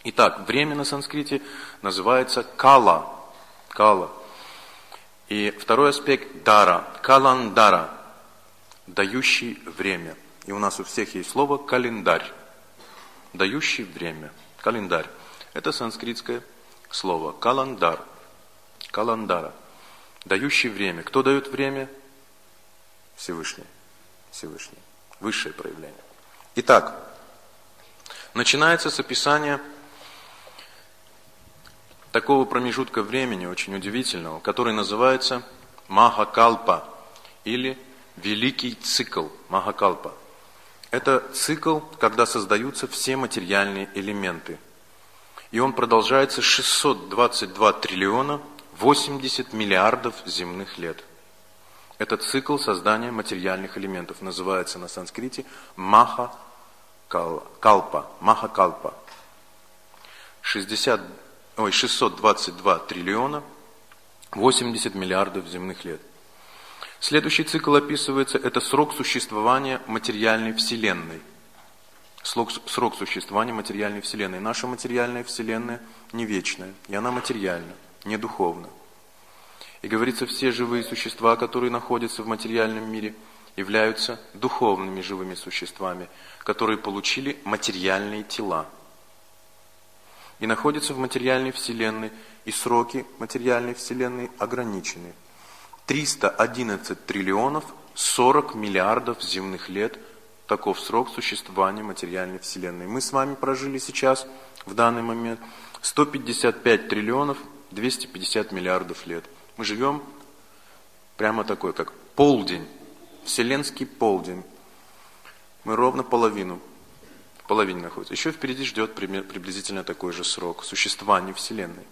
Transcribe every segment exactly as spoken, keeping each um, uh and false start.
Итак, время на санскрите называется кала. Кала. И второй аспект дара. Каландара. Дающий время. И у нас у всех есть слово календарь. Дающий время. Календарь. Это санскритское слово. Каландар. Каландара. Дающий время. Кто дает время? Всевышний. Всевышний. Высшее проявление. Итак, начинается с описания такого промежутка времени, очень удивительного, который называется Махакалпа или Великий цикл Махакалпа. Это цикл, когда создаются все материальные элементы. И он продолжается шестьсот двадцать два триллиона восемьдесят миллиардов земных лет. Это цикл создания материальных элементов. Называется на санскрите Махакалпа. Махакалпа. шестьдесят, ой, шестьсот двадцать два триллиона восемьдесят миллиардов земных лет. Следующий цикл описывается, это срок существования материальной Вселенной. Срок, срок существования материальной Вселенной. Наша материальная Вселенная не вечная, и она материальна, не духовна. И говорится, все живые существа, которые находятся в материальном мире, являются духовными живыми существами, которые получили материальные тела. И находятся в материальной Вселенной, и сроки материальной Вселенной ограничены. триста одиннадцать триллионов сорок миллиардов земных лет – таков срок существования материальной Вселенной. Мы с вами прожили сейчас, в данный момент, сто пятьдесят пять триллионов двести пятьдесят миллиардов лет. Мы живем прямо такой, как полдень, вселенский полдень. Мы ровно половину, в половине находимся. Еще впереди ждет приблизительно такой же срок существования Вселенной.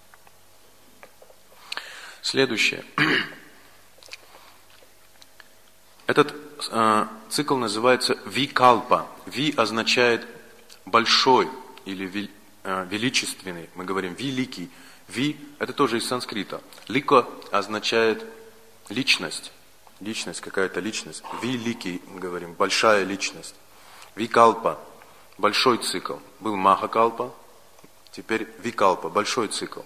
Следующее. Этот э, цикл называется викалпа. Ви означает большой или вел, э, величественный. Мы говорим великий. Ви – это тоже из санскрита. Лика означает личность. Личность, какая-то личность. Великий, мы говорим, большая личность. Викалпа – большой цикл. Был Махакалпа, теперь викалпа – большой цикл.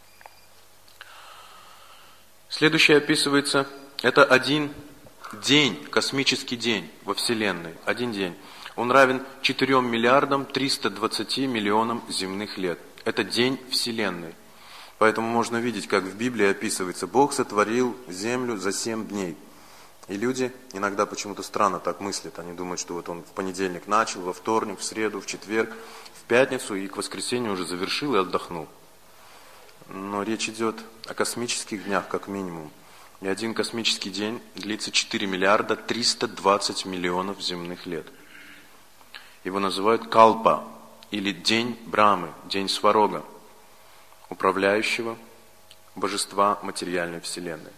Следующее описывается, это один день, космический день во Вселенной. Один день. Он равен четырем миллиардам триста двадцати миллионам земных лет. Это день Вселенной. Поэтому можно видеть, как в Библии описывается, Бог сотворил землю за семь дней. И люди иногда почему-то странно так мыслят. Они думают, что вот он в понедельник начал, во вторник, в среду, в четверг, в пятницу и к воскресенью уже завершил и отдохнул. Но речь идет о космических днях, как минимум. И один космический день длится четыре миллиарда триста двадцать миллионов земных лет. Его называют Калпа, или День Брамы, День Сварога, управляющего божества материальной Вселенной.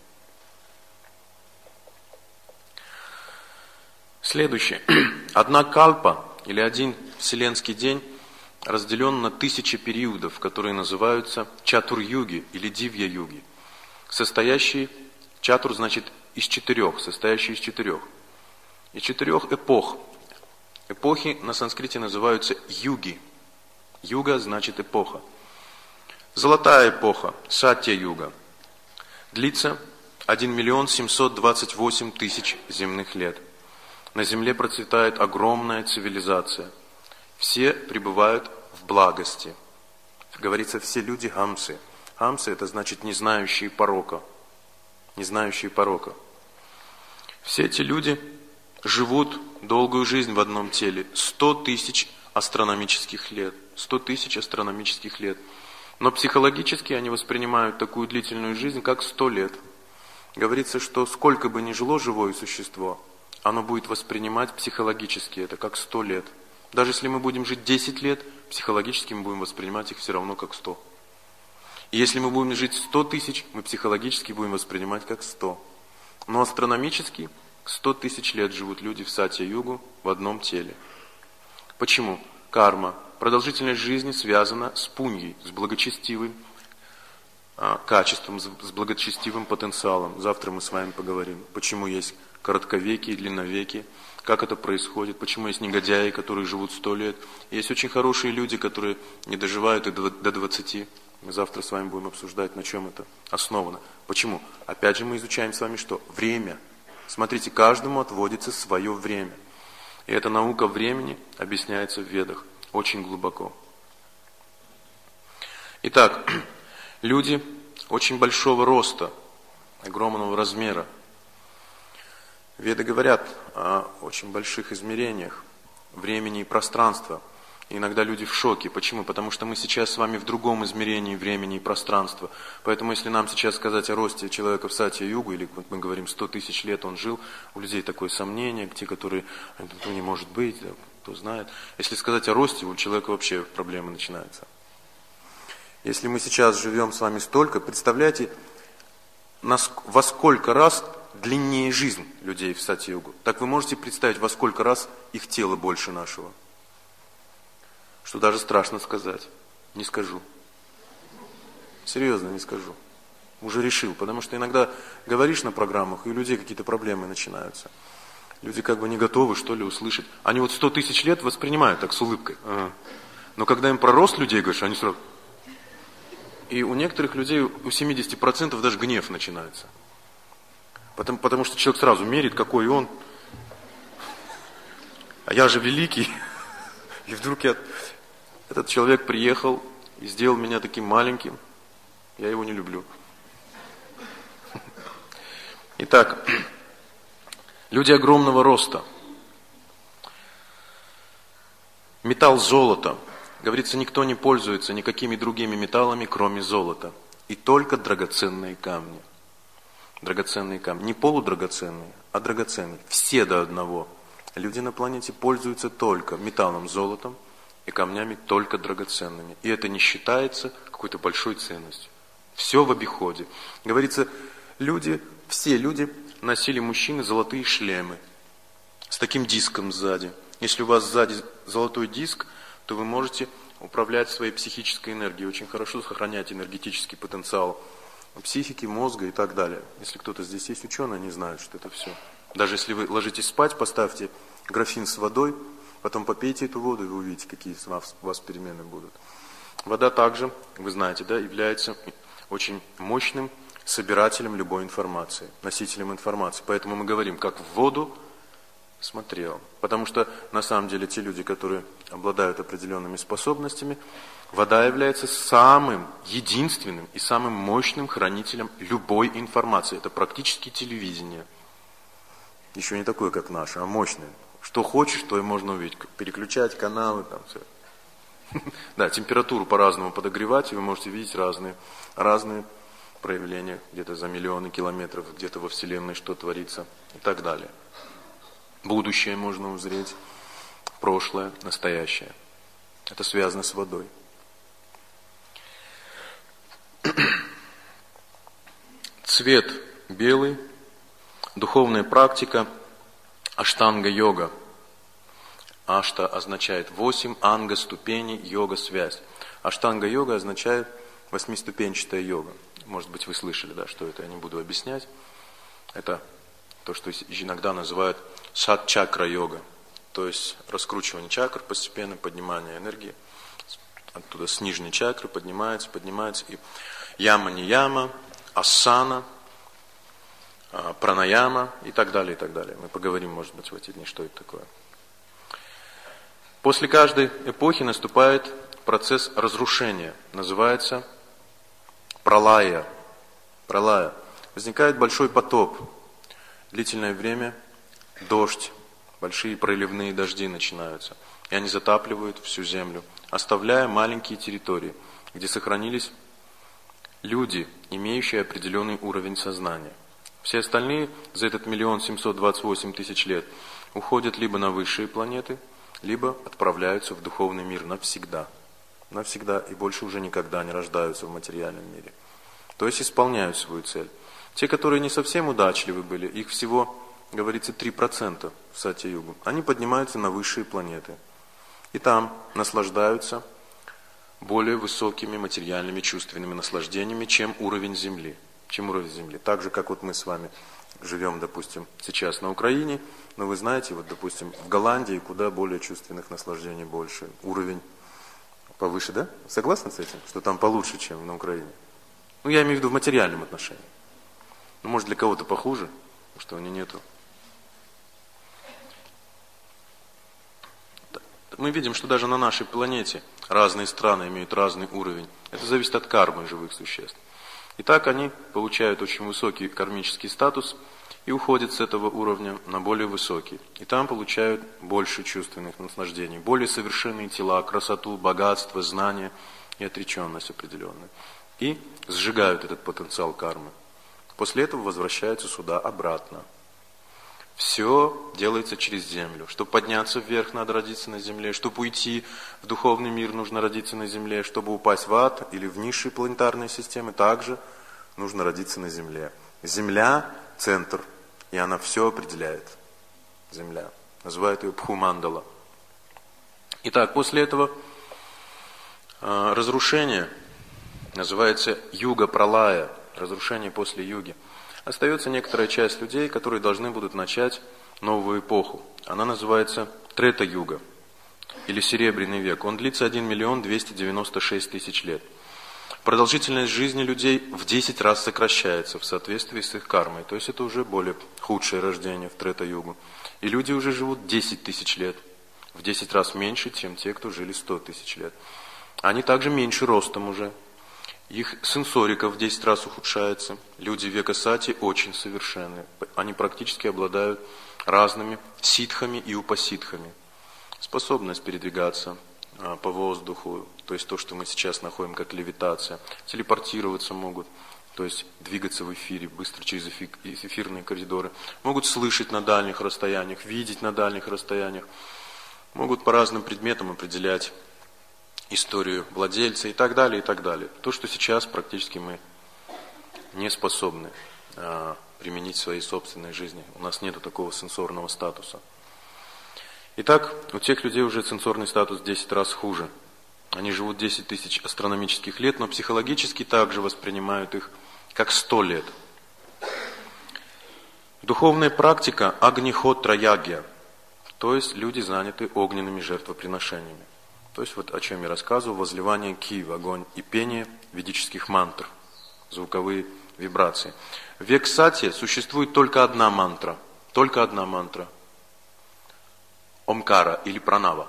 Следующее. Одна кальпа, или один вселенский день, разделен на тысячи периодов, которые называются чатур-юги или дивья-юги, состоящие, чатур значит из четырех, состоящие из четырех, из четырех эпох. Эпохи на санскрите называются юги. Юга значит эпоха. Золотая эпоха, сатья-юга, длится один миллион семьсот двадцать восемь тысяч земных лет. На земле процветает огромная цивилизация. Все пребывают в благости. Говорится, все люди хамсы. Хамсы это значит не знающие порока. Не знающие порока. Все эти люди живут долгую жизнь в одном теле. Сто тысяч астрономических лет. Сто тысяч астрономических лет. Но психологически они воспринимают такую длительную жизнь, как сто лет. Говорится, что сколько бы ни жило живое существо, оно будет воспринимать психологически это как сто лет. Даже если мы будем жить десять лет, психологически мы будем воспринимать их все равно как сто. И если мы будем жить сто тысяч, мы психологически будем воспринимать как сто. Но астрономически сто тысяч лет живут люди в сатья-югу в одном теле. Почему? Карма. Продолжительность жизни связана с пуньей, с благочестивым а, качеством, с благочестивым потенциалом. Завтра мы с вами поговорим, почему есть коротковекие, длинновекие. как это происходит, почему есть негодяи, которые живут сто лет. Есть очень хорошие люди, которые не доживают и до двадцати. Мы завтра с вами будем обсуждать, на чем это основано. Почему? Опять же мы изучаем с вами что? Время. Смотрите, каждому отводится свое время. И эта наука времени объясняется в Ведах очень глубоко. Итак, люди очень большого роста, огромного размера. Веды говорят о очень больших измерениях времени и пространства. И иногда люди в шоке. Почему? Потому что мы сейчас с вами в другом измерении времени и пространства. Поэтому если нам сейчас сказать о росте человека в Сатья-югу, или вот мы говорим сто тысяч лет он жил, у людей такое сомнение, те, которые, ну не может быть, кто знает. Если сказать о росте, у человека вообще проблемы начинаются. Если мы сейчас живем с вами столько, представляете, во сколько раз длиннее жизнь людей в Сатья-югу. Так вы можете представить, во сколько раз их тело больше нашего? Что даже страшно сказать. Не скажу. Серьезно, не скажу. Уже решил. Потому что иногда говоришь на программах, и у людей какие-то проблемы начинаются. Люди как бы не готовы, что ли, услышать. Они вот сто тысяч лет воспринимают так с улыбкой. Ага. Но когда им про рост людей говоришь, они сразу... И у некоторых людей, у семидесяти процентов даже гнев начинается. Потому, потому что человек сразу мерит, какой он. А я же великий. И вдруг я, этот человек приехал и сделал меня таким маленьким. Я его не люблю. Итак, люди огромного роста. Металл золото. Говорится, никто не пользуется никакими другими металлами, кроме золота. И только драгоценные камни. Драгоценные камни. Не полудрагоценные, а драгоценные. Все до одного. Люди на планете пользуются только металлом, золотом и камнями только драгоценными. И это не считается какой-то большой ценностью. Все в обиходе. Говорится, люди, все люди носили, мужчины, золотые шлемы с таким диском сзади. Если у вас сзади золотой диск, то вы можете управлять своей психической энергией, очень хорошо сохранять энергетический потенциал психики, мозга и так далее. Если кто-то здесь есть ученый, они знают, что это все. Даже если вы ложитесь спать, поставьте графин с водой, потом попейте эту воду, и вы увидите, какие у вас перемены будут. Вода также, вы знаете, да, является очень мощным собирателем любой информации, носителем информации. Поэтому мы говорим, как в воду смотрел. Потому что на самом деле те люди, которые обладают определенными способностями, вода является самым единственным и самым мощным хранителем любой информации. Это практически телевидение. Еще не такое, как наше, а мощное. Что хочешь, то и можно увидеть. Переключать каналы, там все. Да, температуру по-разному подогревать, и вы можете видеть разные, разные проявления. Где-то за миллионы километров, где-то во Вселенной что творится и так далее. Будущее можно узреть, прошлое, настоящее. Это связано с водой. Цвет белый, духовная практика, аштанга-йога. Ашта означает восемь, анга ступени, йога связь. Аштанга-йога означает восьмиступенчатая йога. Может быть, вы слышали, да, что это, я не буду объяснять. Это то, что иногда называют шат-чакра-йога. То есть раскручивание чакр, постепенно поднимание энергии. Оттуда с нижней чакры поднимается, поднимается. И яма-нияма, асана, пранаяма и так далее, и так далее. Мы поговорим, может быть, в эти дни, что это такое. После каждой эпохи наступает процесс разрушения. Называется пралая. Пралая. Возникает большой потоп. Длительное время дождь, большие проливные дожди начинаются. И они затапливают всю землю, оставляя маленькие территории, где сохранились люди, имеющие определенный уровень сознания. Все остальные за этот миллион семьсот двадцать восемь тысяч лет уходят либо на высшие планеты, либо отправляются в духовный мир навсегда. Навсегда и больше уже никогда не рождаются в материальном мире. То есть исполняют свою цель. Те, которые не совсем удачливы были, их всего, говорится, три процента в Сатья-югу. Они поднимаются на высшие планеты. И там наслаждаются более высокими материальными чувственными наслаждениями, чем уровень Земли. Чем уровень Земли. Так же, как вот мы с вами живем, допустим, сейчас на Украине, но вы знаете, вот, допустим, в Голландии куда более чувственных наслаждений больше, уровень повыше, да? Согласны с этим, что там получше, чем на Украине? Ну, я имею в виду в материальном отношении. Ну, может, для кого-то похуже, потому что у них нету. Мы видим, что даже на нашей планете разные страны имеют разный уровень. Это зависит от кармы живых существ. И так они получают очень высокий кармический статус и уходят с этого уровня на более высокий. И там получают больше чувственных наслаждений, более совершенные тела, красоту, богатство, знания и отреченность определенную. И сжигают этот потенциал кармы. После этого возвращаются сюда обратно. Все делается через землю. Чтобы подняться вверх, надо родиться на земле. Чтобы уйти в духовный мир, нужно родиться на земле. Чтобы упасть в ад или в низшие планетарные системы, также нужно родиться на земле. Земля – центр, и она все определяет. Земля. Называют ее Бхумандала. Итак, после этого э, разрушение называется юга-пралая. Разрушение после юги. Остается некоторая часть людей, которые должны будут начать новую эпоху. Она называется Трета-юга, или Серебряный век. Он длится один миллион двести девяносто шесть тысяч лет. Продолжительность жизни людей в десять раз сокращается в соответствии с их кармой. То есть это уже более худшее рождение в Трета-югу. И люди уже живут десять тысяч лет. В десять раз меньше, чем те, кто жили сто тысяч лет. Они также меньше ростом уже. Их сенсорика в десять раз ухудшается. Люди века сати очень совершенны. Они практически обладают разными ситхами и упаситхами. Способность передвигаться а, по воздуху, то есть то, что мы сейчас находим как левитация. Телепортироваться могут, то есть двигаться в эфире быстро через эфирные коридоры. Могут слышать на дальних расстояниях, видеть на дальних расстояниях. Могут по разным предметам определять историю владельца и так далее, и так далее. То, что сейчас практически мы не способны а, применить в своей собственной жизни. У нас нет такого сенсорного статуса. Итак, у тех людей уже сенсорный статус в десять раз хуже. Они живут десять тысяч астрономических лет, но психологически также воспринимают их как сто лет. Духовная практика агнихотра-ягья, то есть люди заняты огненными жертвоприношениями. То есть вот о чем я рассказывал, возливание ки в огонь и пение ведических мантр, звуковые вибрации. В век сати существует только одна мантра, только одна мантра. Омкара или пранава.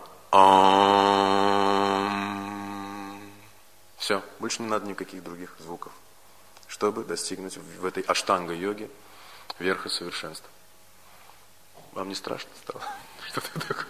Ом. Все, больше не надо никаких других звуков, чтобы достигнуть в этой аштанга-йоге верха совершенства. Вам не страшно стало? Что-то такое.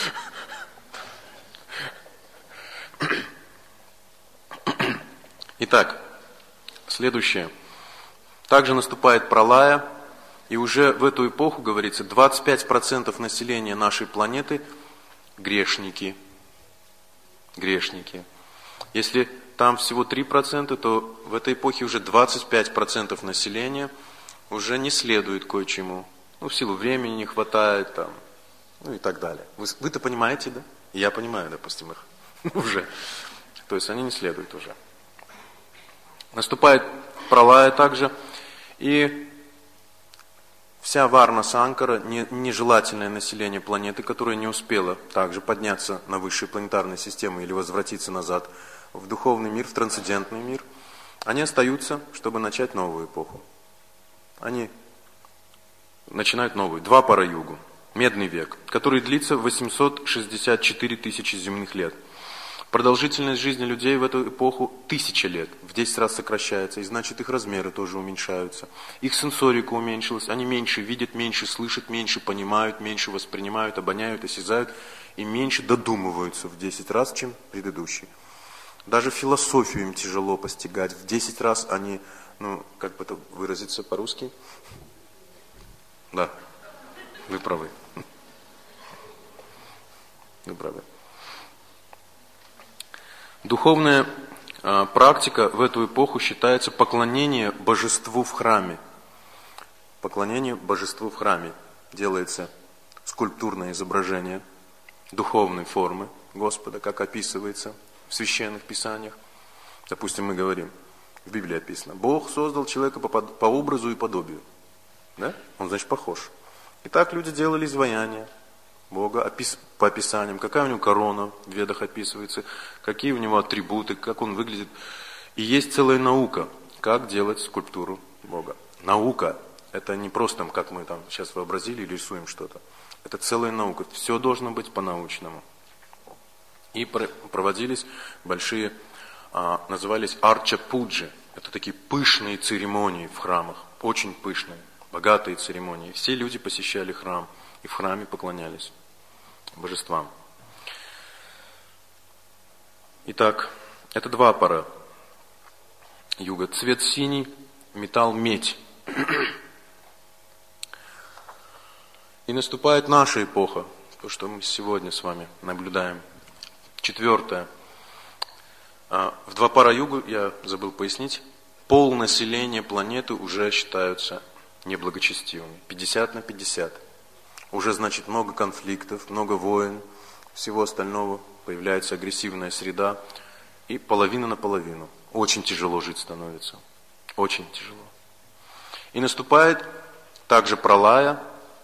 Итак, следующее. Также наступает пралая, и уже в эту эпоху, говорится, двадцать пять процентов населения нашей планеты грешники. Грешники. Если там всего три процента, то в этой эпохе уже двадцать пять процентов населения уже не следует кое-чему. Ну, в силу времени не хватает, там, ну и так далее. Вы, вы-то понимаете, да? Я понимаю, допустим, их уже. То есть они не следуют уже. Наступает пралая также, и вся варна санкара, нежелательное население планеты, которое не успело также подняться на высшие планетарные системы или возвратиться назад в духовный мир, в трансцендентный мир, они остаются, чтобы начать новую эпоху. Они начинают новую, два пара-югу, медный век, который длится восемьсот шестьдесят четыре тысячи земных лет. Продолжительность жизни людей в эту эпоху тысяча лет, в десять раз сокращается, и значит их размеры тоже уменьшаются. Их сенсорика уменьшилась, они меньше видят, меньше слышат, меньше понимают, меньше воспринимают, обоняют, осязают и меньше додумываются в десять раз, чем предыдущие. Даже философию им тяжело постигать, в десять раз они, ну, как бы это выразиться по-русски? Да, вы правы. Вы правы. Духовная э, практика в эту эпоху считается поклонение божеству в храме. Поклонение божеству в храме. Делается скульптурное изображение духовной формы Господа, как описывается в священных писаниях. Допустим, мы говорим, в Библии описано, Бог создал человека по, по образу и подобию. Да? Он, значит, похож. И так люди делали изваяния Бога по описаниям, какая у него корона в Ведах описывается, какие у него атрибуты, как он выглядит. И есть целая наука, как делать скульптуру Бога. Наука – это не просто, как мы там сейчас вообразили или рисуем что-то. Это целая наука. Все должно быть по-научному. И проводились большие, назывались арча-пуджи. Это такие пышные церемонии в храмах, очень пышные, богатые церемонии. Все люди посещали храм и в храме поклонялись божествам. Итак, это два пара юга. Цвет синий, металл медь. И наступает наша эпоха, то, что мы сегодня с вами наблюдаем. Четвертое. В два пара югу, я забыл пояснить, пол населения планеты уже считаются неблагочестивыми. пятьдесят на пятьдесят. Уже, значит, много конфликтов, много войн, всего остального. Появляется агрессивная среда. И половина на половину. Очень тяжело жить становится. Очень тяжело. И наступает также пралая.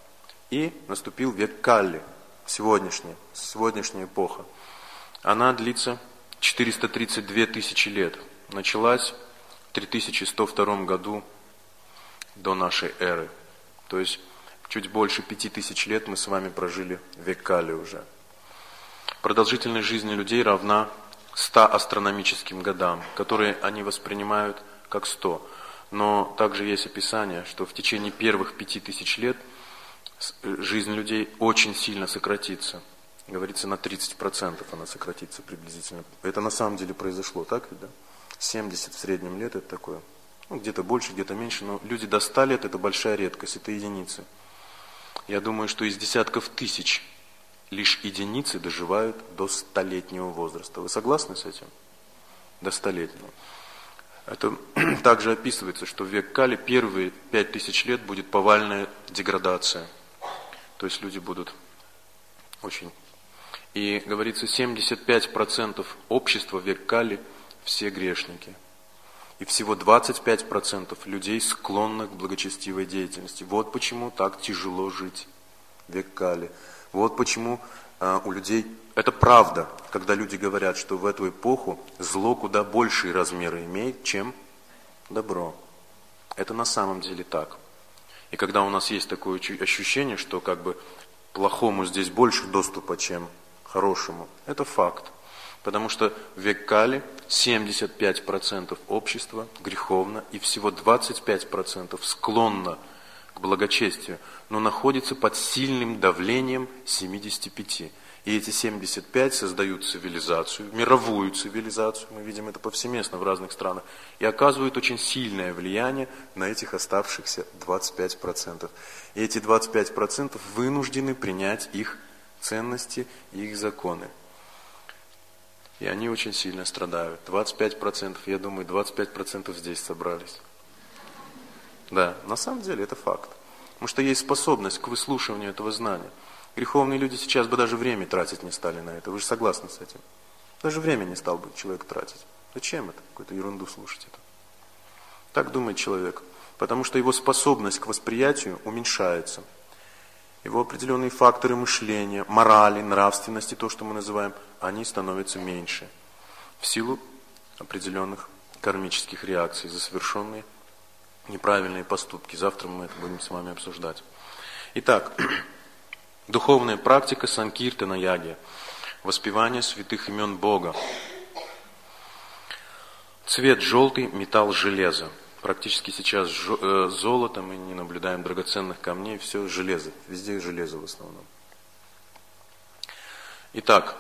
И наступил век Калли. Сегодняшняя, сегодняшняя эпоха. Она длится четыреста тридцать две тысячи лет. Началась в три тысячи сто втором году до нашей эры. То есть чуть больше пяти тысяч лет мы с вами прожили век Кали уже. Продолжительность жизни людей равна ста астрономическим годам, которые они воспринимают как сто. Но также есть описание, что в течение первых пяти тысяч лет жизнь людей очень сильно сократится. Говорится, на тридцать процентов она сократится приблизительно. Это на самом деле произошло, так ведь, да? семьдесят в среднем лет это такое. Ну, где-то больше, где-то меньше, но люди до ста лет это большая редкость, это единицы. Я думаю, что из десятков тысяч лишь единицы доживают до столетнего возраста. Вы согласны с этим? До столетнего. Это также описывается, что в век Кали первые пять тысяч лет будет повальная деградация. То есть люди будут очень... И говорится, семьдесят пять процентов общества в век Кали все грешники. И всего двадцать пять процентов людей склонны к благочестивой деятельности. Вот почему так тяжело жить в век Кали. Вот почему э, у людей... Это правда, когда люди говорят, что в эту эпоху зло куда большие размеры имеет, чем добро. Это на самом деле так. И когда у нас есть такое ощущение, что как бы плохому здесь больше доступа, чем хорошему, это факт. Потому что в век Кали семьдесят пять процентов общества греховно и всего двадцать пять процентов склонно к благочестию, но находится под сильным давлением семидесяти пяти. И эти семьдесят пять создают цивилизацию, мировую цивилизацию, мы видим это повсеместно в разных странах, и оказывают очень сильное влияние на этих оставшихся двадцать пять процентов. И эти двадцать пять процентов вынуждены принять их ценности и их законы. И они очень сильно страдают. двадцать пять процентов, я думаю, двадцать пять процентов здесь собрались. Да, на самом деле это факт. Потому что есть способность к выслушиванию этого знания. Греховные люди сейчас бы даже время тратить не стали на это. Вы же согласны с этим? Даже время не стал бы человек тратить. Зачем это? Какую-то ерунду слушать это. Так думает человек. Потому что его способность к восприятию уменьшается. Его определенные факторы мышления, морали, нравственности, то, что мы называем, они становятся меньше. В силу определенных кармических реакций за совершенные неправильные поступки. Завтра мы это будем с вами обсуждать. Итак, духовная практика санкиртана яги, воспевание святых имен Бога. Цвет желтый, металл железо. Практически сейчас золото, мы не наблюдаем драгоценных камней, все железо, везде железо в основном. Итак,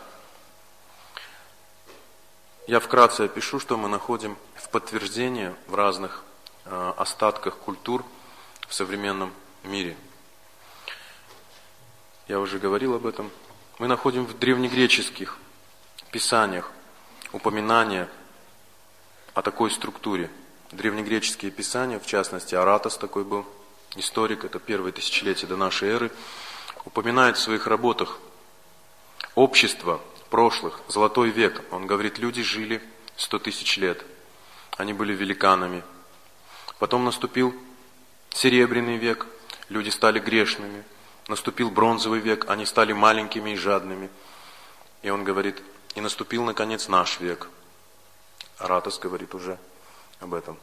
я вкратце опишу, что мы находим в подтверждение в разных э, остатках культур в современном мире. Я уже говорил об этом. Мы находим в древнегреческих писаниях упоминания о такой структуре. Древнегреческие писания, в частности, Аратос такой был, историк, это первое тысячелетие до нашей эры, упоминает в своих работах общество прошлых, золотой век. Он говорит, люди жили сто тысяч лет, они были великанами. Потом наступил серебряный век, люди стали грешными. Наступил бронзовый век, они стали маленькими и жадными. И он говорит, и наступил, наконец, наш век. Аратос говорит уже об этом.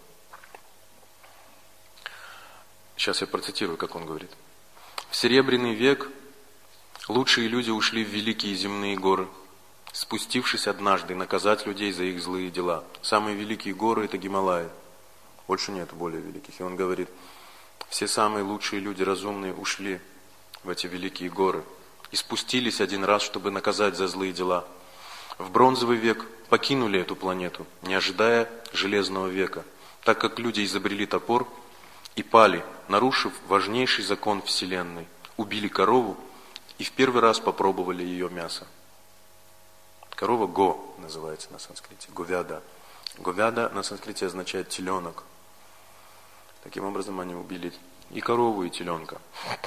Сейчас я процитирую, как он говорит. В Серебряный век лучшие люди ушли в великие земные горы, спустившись однажды наказать людей за их злые дела. Самые великие горы – это Гималаи. Больше нет более великих. И он говорит, все самые лучшие люди, разумные, ушли в эти великие горы и спустились один раз, чтобы наказать за злые дела. В бронзовый век покинули эту планету, не ожидая железного века, так как люди изобрели топор и пали, нарушив важнейший закон Вселенной, убили корову и в первый раз попробовали ее мясо. Корова го называется на санскрите, говяда. Говяда на санскрите означает теленок. Таким образом они убили и корову, и теленка.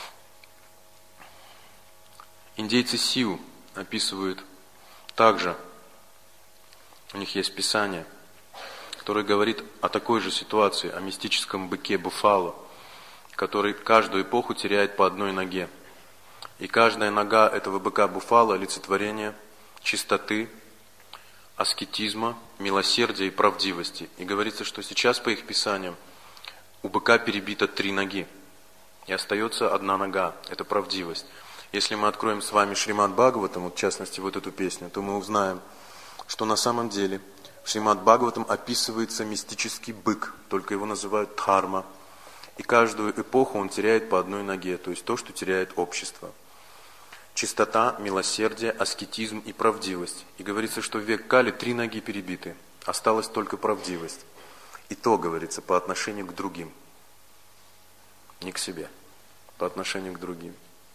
Индейцы Сиу описывают также, у них есть писание, которое говорит о такой же ситуации, о мистическом быке Буфало, который каждую эпоху теряет по одной ноге. И каждая нога этого быка Буфало – олицетворение чистоты, аскетизма, милосердия и правдивости. И говорится, что сейчас по их писаниям у быка перебито три ноги. И остается одна нога – это правдивость. Если мы откроем с вами Шримад Бхагаватам, вот в частности вот эту песню, то мы узнаем, что на самом деле в Шримад Бхагаватам описывается мистический бык, только его называют дхарма. И каждую эпоху он теряет по одной ноге, то есть то, что теряет общество. Чистота, милосердие, аскетизм и правдивость. И говорится, что в век Кали три ноги перебиты, осталась только правдивость. И то, говорится, по отношению к другим. Не к себе, по отношению к другим.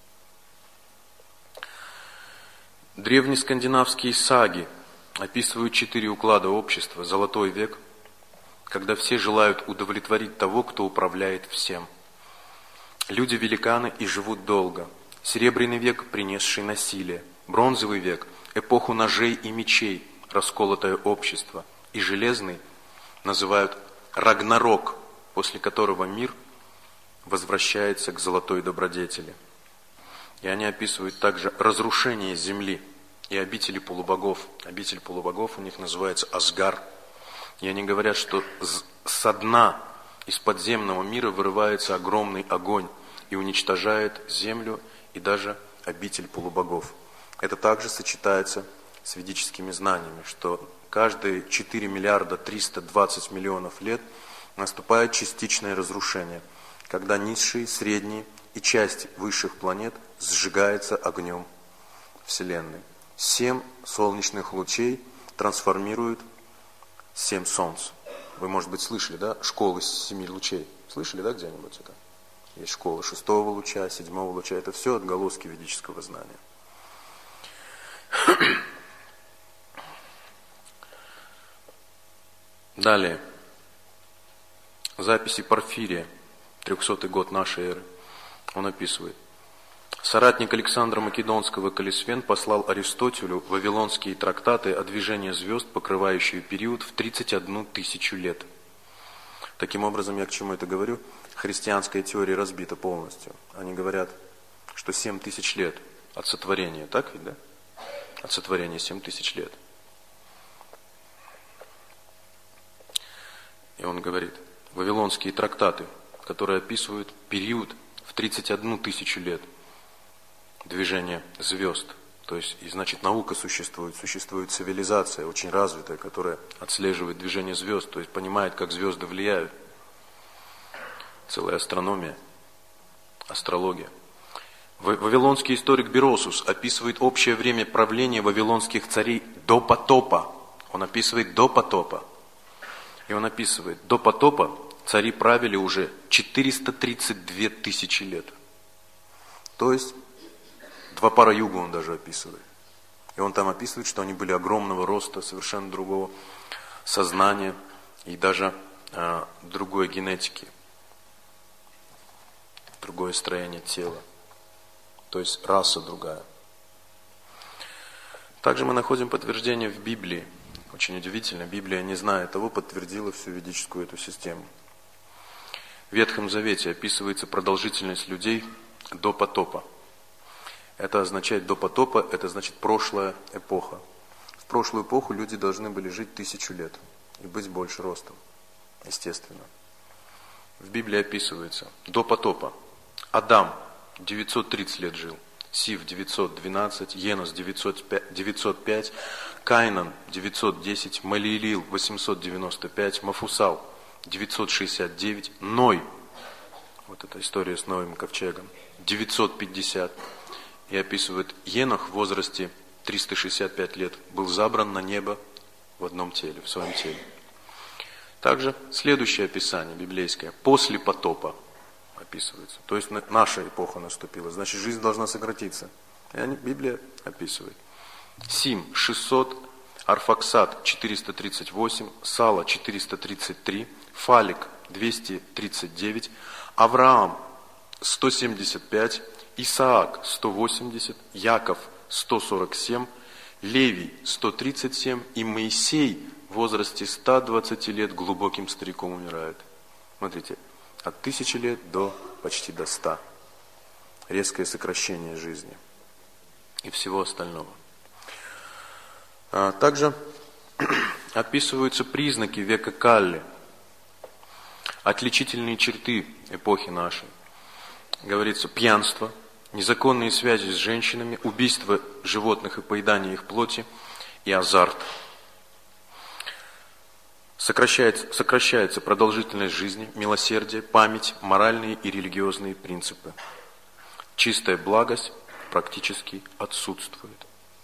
Древние скандинавские саги описывают четыре уклада общества. Золотой век, когда все желают удовлетворить того, кто управляет всем. Люди-великаны и живут долго. Серебряный век, принесший насилие. Бронзовый век, эпоху ножей и мечей, расколотое общество. И железный называют Рагнарок, после которого мир возвращается к золотой добродетели. И они описывают также разрушение земли и обители полубогов. Обитель полубогов у них называется Асгар. И они говорят, что со дна, из подземного мира вырывается огромный огонь и уничтожает землю и даже обитель полубогов. Это также сочетается с ведическими знаниями, что каждые четыре миллиарда триста двадцать миллионов лет наступает частичное разрушение, когда низшие, средние и часть высших планет сжигается огнем Вселенной. Семь солнечных лучей трансформируют семь солнц. Вы, может быть, слышали, да, школы семи лучей. Слышали, да, где-нибудь это? Есть школа шестого луча, седьмого луча. Это все отголоски ведического знания. Далее. Записи Порфирия, трехсотый год нашей эры. Он описывает. Соратник Александра Македонского Калисфен послал Аристотелю вавилонские трактаты о движении звезд, покрывающие период в тридцать одну тысячу лет. Таким образом, я к чему это говорю? Христианская теория разбита полностью. Они говорят, что семь тысяч лет от сотворения, так ведь, да? От сотворения семь тысяч лет. И он говорит, вавилонские трактаты, которые описывают период в тридцать одну тысячу лет движения звезд. То есть, и значит, наука существует, существует цивилизация очень развитая, которая отслеживает движение звезд, то есть понимает, как звезды влияют. Целая астрономия, астрология. Вавилонский историк Беросус описывает общее время правления вавилонских царей до потопа. Он описывает до потопа. И он описывает, до потопа цари правили уже четыреста тридцать две тысячи лет. То есть, два пара юга он даже описывает. И он там описывает, что они были огромного роста, совершенно другого сознания и даже э, другой генетики. Другое строение тела. То есть раса другая. Также мы находим подтверждение в Библии. Очень удивительно, Библия, не зная того, подтвердила всю ведическую эту систему. В Ветхом Завете описывается продолжительность людей до потопа. Это означает до потопа, это значит прошлая эпоха. В прошлую эпоху люди должны были жить тысячу лет и быть больше ростом, естественно. В Библии описывается до потопа. Адам девятьсот тридцать лет жил, Сив девятьсот двенадцать, Енос девятьсот пять, Каинан девятьсот десять, Малиилил восемьсот девяносто пять, Мафусал девятьсот шестьдесят девять, Ной, вот эта история с Ноем ковчегом, девятьсот пятьдесят. И описывает, Енох в возрасте триста шестьдесят пять лет был забран на небо в одном теле, в своем теле. Также следующее описание библейское, после потопа описывается. То есть наша эпоха наступила, значит жизнь должна сократиться. И они, Библия описывает. Сим шестьсот, Арфаксад четыреста тридцать восемь, Сала четыреста тридцать три, Фалик двести тридцать девять, Авраам сто семьдесят пять, Исаак сто восемьдесят, Яков сто сорок семь, Левий сто тридцать семь и Моисей в возрасте ста двадцати лет глубоким стариком умирает. Смотрите, от тысячи лет до почти до ста. Резкое сокращение жизни и всего остального. А также описываются признаки века Калли, отличительные черты эпохи нашей. Говорится, пьянство, незаконные связи с женщинами, убийство животных и поедание их плоти и азарт. Сокращается, сокращается продолжительность жизни, милосердие, память, моральные и религиозные принципы. Чистая благость практически отсутствует.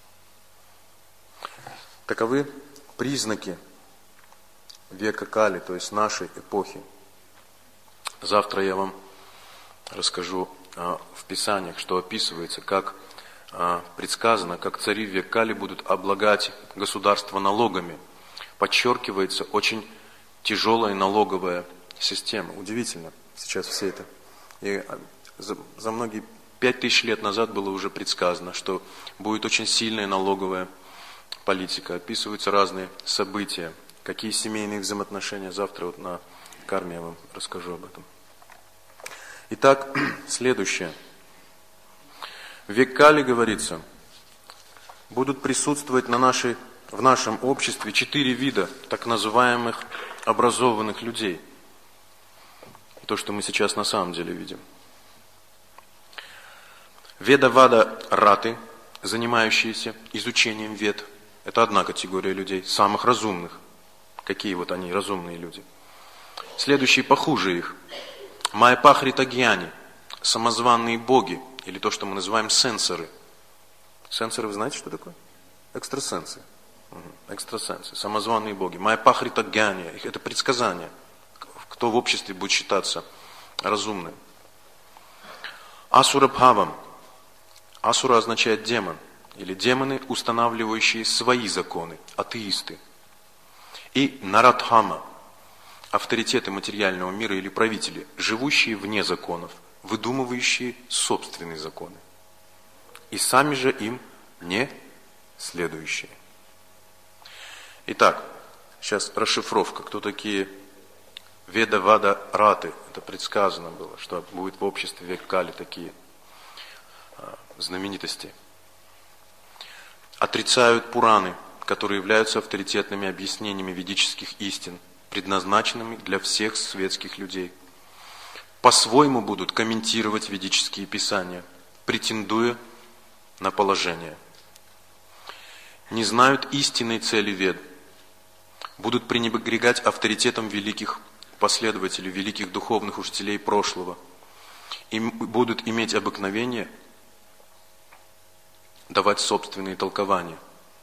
Таковы признаки века Кали, то есть нашей эпохи. Завтра я вам расскажу а, в Писаниях, что описывается, как а, предсказано, как цари в век Кали будут облагать государство налогами. Подчеркивается очень тяжелая налоговая система. Удивительно сейчас все это. И за, за многие пять тысяч лет назад было уже предсказано, что будет очень сильная налоговая политика. Описываются разные события, какие семейные взаимоотношения. Завтра вот на карме я вам расскажу об этом. Итак, следующее. В век Кали, говорится, будут присутствовать на нашей, в нашем обществе четыре вида так называемых образованных людей. То, что мы сейчас на самом деле видим. Ведавада раты, занимающиеся изучением вед. Это одна категория людей, самых разумных. Какие вот они, разумные люди. Следующие похуже их. Майапахритагьяни, самозванные боги, или то, что мы называем сенсоры. Сенсоры, вы знаете, что такое? Экстрасенсы. Угу. Экстрасенсы, самозванные боги. Майапахритагьяни, это предсказание, кто в обществе будет считаться разумным. Асурабхавам. Асура означает демон, или демоны, устанавливающие свои законы, атеисты. И Нарадхама, авторитеты материального мира или правители, живущие вне законов, выдумывающие собственные законы. И сами же им не следующие. Итак, сейчас расшифровка, кто такие Ведавада раты. Это предсказано было, что будет в обществе век Кали такие знаменитости. Отрицают Пураны, которые являются авторитетными объяснениями ведических истин, предназначенными для всех светских людей. По-своему будут комментировать ведические писания, претендуя на положение. Не знают истинной цели вед, будут пренебрегать авторитетом великих последователей, великих духовных учителей прошлого, и будут иметь обыкновение давать собственные толкования.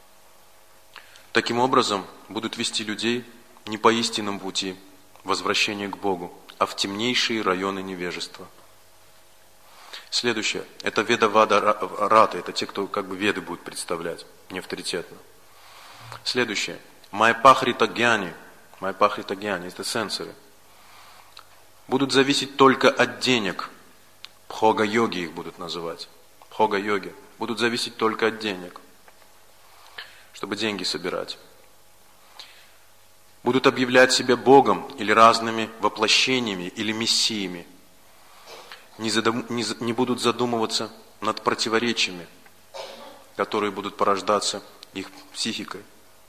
Таким образом, будут вести людей не по истинному пути возвращения к Богу, а в темнейшие районы невежества. Следующее. Это Ведавада раты, это те, кто как бы веды будут представлять, не авторитетно. Следующее. Майапахритагьяни, Майапахритагьяни, это сенсоры. Будут зависеть только от денег. Бхога-йоги их будут называть. Бхога-йоги. Будут зависеть только от денег, чтобы деньги собирать. будут объявлять себя Богом или разными воплощениями или мессиями, не, задум, не, не будут задумываться над противоречиями, которые будут порождаться их психикой.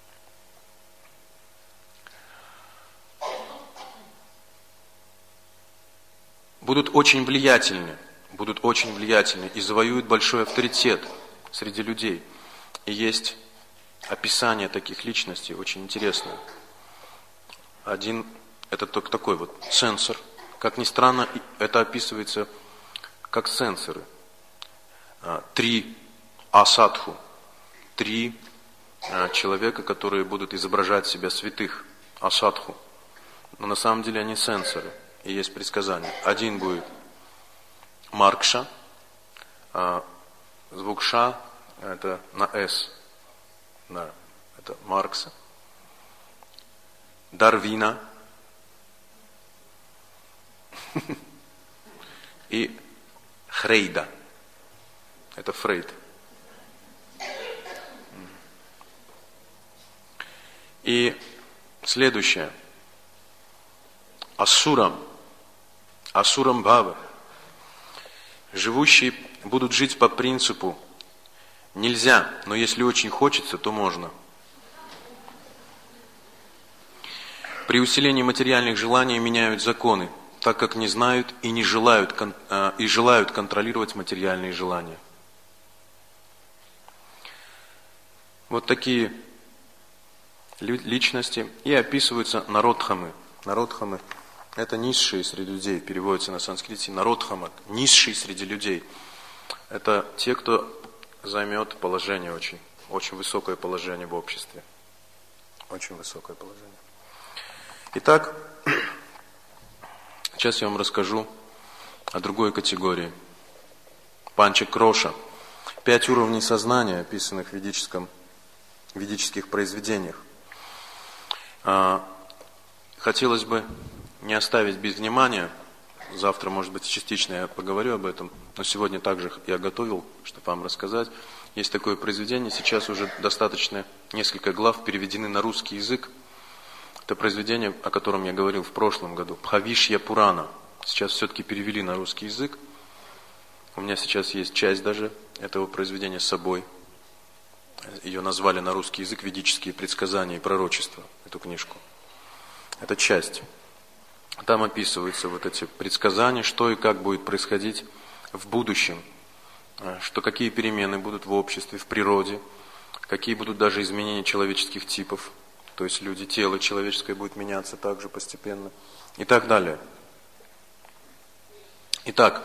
Будут очень влиятельны, будут очень влиятельны и завоюют большой авторитет среди людей. И есть описание таких личностей очень интересное. Один, это только такой вот сенсор. Как ни странно, это описывается как сенсоры. Три асадху, три человека, которые будут изображать себя святых, асадху. Но на самом деле они сенсоры, и есть предсказания. Один будет Маркша, звук Ша, это на С, да, это Маркса. Дарвина и Хрейда. Это Фрейд. И следующее. Асурам. Асурам Бхава. Живущие будут жить по принципу нельзя, но если очень хочется, то можно. При усилении материальных желаний меняют законы, так как не знают и не желают, и желают контролировать материальные желания. Вот такие личности и описываются народхамы. Народхамы – это низшие среди людей, переводится на санскрите народхама, низшие среди людей. Это те, кто займет положение очень, очень высокое положение в обществе. Очень высокое положение. Итак, сейчас я вам расскажу о другой категории. Панча-кроша. Пять уровней сознания, описанных в ведическом, ведических произведениях. Хотелось бы не оставить без внимания. Завтра, может быть, частично я поговорю об этом, но сегодня также я готовил, чтобы вам рассказать. Есть такое произведение, сейчас уже достаточно несколько глав переведены на русский язык. Это произведение, о котором я говорил в прошлом году, Бхавишья Пурана. Сейчас все-таки перевели на русский язык. У меня сейчас есть часть даже этого произведения с собой. Ее назвали на русский язык «Ведические предсказания и пророчества», эту книжку. Это часть. Там описываются вот эти предсказания, что и как будет происходить в будущем, что какие перемены будут в обществе, в природе, какие будут даже изменения человеческих типов. То есть люди, тело человеческое будет меняться также постепенно и так далее. Итак,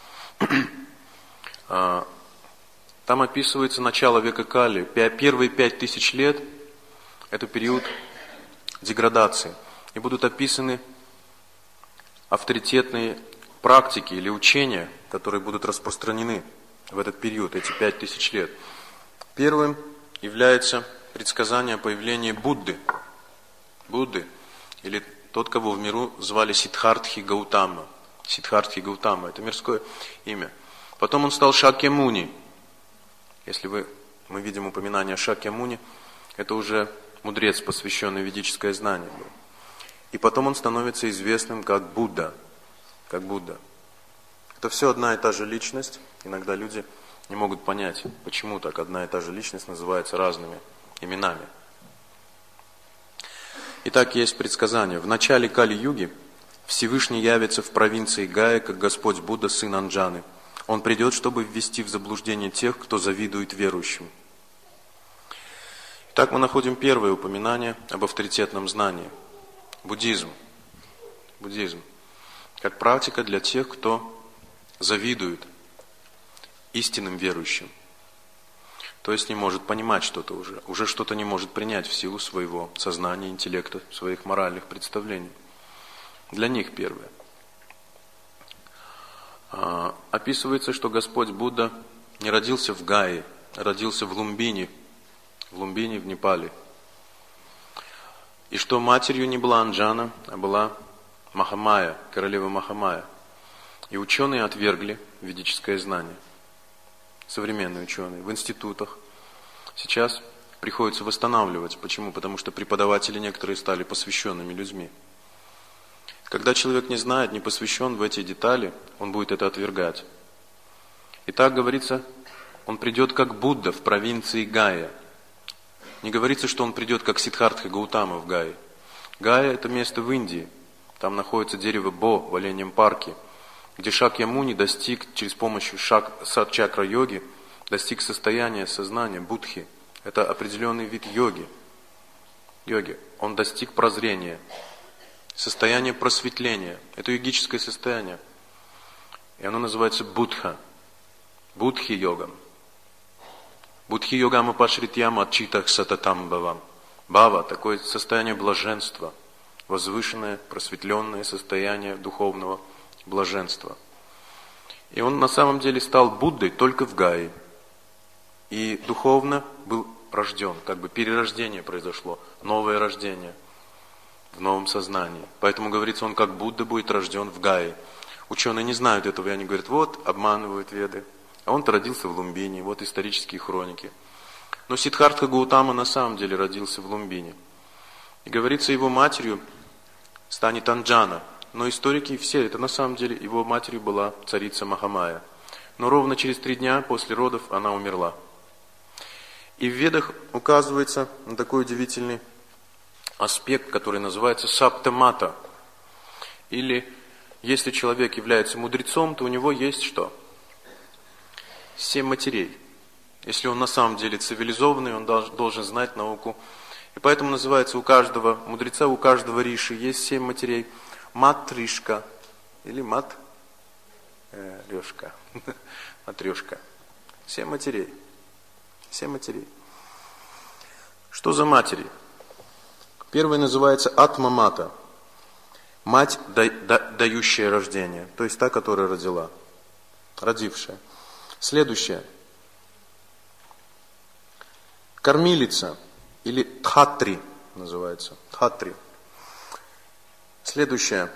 там описывается начало века Кали. Первые пять тысяч лет – это период деградации. И будут описаны авторитетные практики или учения, которые будут распространены в этот период, эти пять тысяч лет. Первым является предсказание о появлении Будды. Будды, или тот, кого в миру звали Сиддхартхи Гаутама. Сиддхартхи Гаутама – это мирское имя. Потом он стал Шакьямуни. Если вы, мы видим упоминание Шакьямуни, это уже мудрец, посвященный в ведическое знание был. И потом он становится известным как Будда. Как Будда. Это все одна и та же личность. Иногда люди не могут понять, почему так одна и та же личность называется разными именами. Итак, есть предсказание. В начале Кали-юги Всевышний явится в провинции Гая, как Господь Будда, сын Анджаны. Он придет, чтобы ввести в заблуждение тех, кто завидует верующим. Итак, мы находим первое упоминание об авторитетном знании. Буддизм. Буддизм. Как практика для тех, кто завидует истинным верующим. То есть не может понимать что-то уже. Уже что-то не может принять в силу своего сознания, интеллекта, своих моральных представлений. Для них первое. Описывается, что Господь Будда не родился в Гае, а родился в Лумбине, в Лумбине, в Непале. И что матерью не была Анджана, а была Махамая, королева Махамая. И ученые отвергли ведическое знание. Современные ученые в институтах сейчас приходится восстанавливать. Почему? Потому что преподаватели некоторые стали посвященными людьми. Когда человек не знает, не посвящен в эти детали, он будет это отвергать. И так говорится, он придет как Будда в провинции Гая. Не говорится, что он придет как Сиддхартха Гаутама в Гае. Гая – это место в Индии. Там находится дерево Бо в Оленьем парке, где Шакьямуни достиг через помощь сад-чакра-йоги, достиг состояния сознания будхи. Это определенный вид йоги. Йоги. Он достиг прозрения, состояние просветления. Это йогическое состояние. И оно называется будха. Будхи-йогам. Будхи-йогам апашритьям отчитах сататам бавам. Бава – такое состояние блаженства, возвышенное, просветленное состояние духовного блаженства. И он на самом деле стал Буддой только в Гае. И духовно был рожден, как бы перерождение произошло, новое рождение в новом сознании. Поэтому говорится, он как Будда будет рожден в Гае. Ученые не знают этого, и они говорят, вот, обманывают веды. А он-то родился в Лумбине, вот исторические хроники. Но Сиддхартха Гаутама на самом деле родился в Лумбине. И говорится, его матерью станет Анджана. Но историки все, это на самом деле его матерью была царица Махамая. Но ровно через три дня после родов она умерла. И в Ведах указывается на такой удивительный аспект, который называется саптамата. Или, если человек является мудрецом, то у него есть что? Семь матерей. Если он на самом деле цивилизованный, он должен знать науку. И поэтому называется у каждого мудреца, у каждого риши есть семь матерей. Матришка или мат э, Лешка. Матрешка. Семь матерей. Семь матерей. Что за матери? Первая называется Атма-мата. Мать, да, да, дающая рождение. То есть та, которая родила. Родившая. Следующее. Кормилица. Или Тхатри называется. Тхатри. Следующее.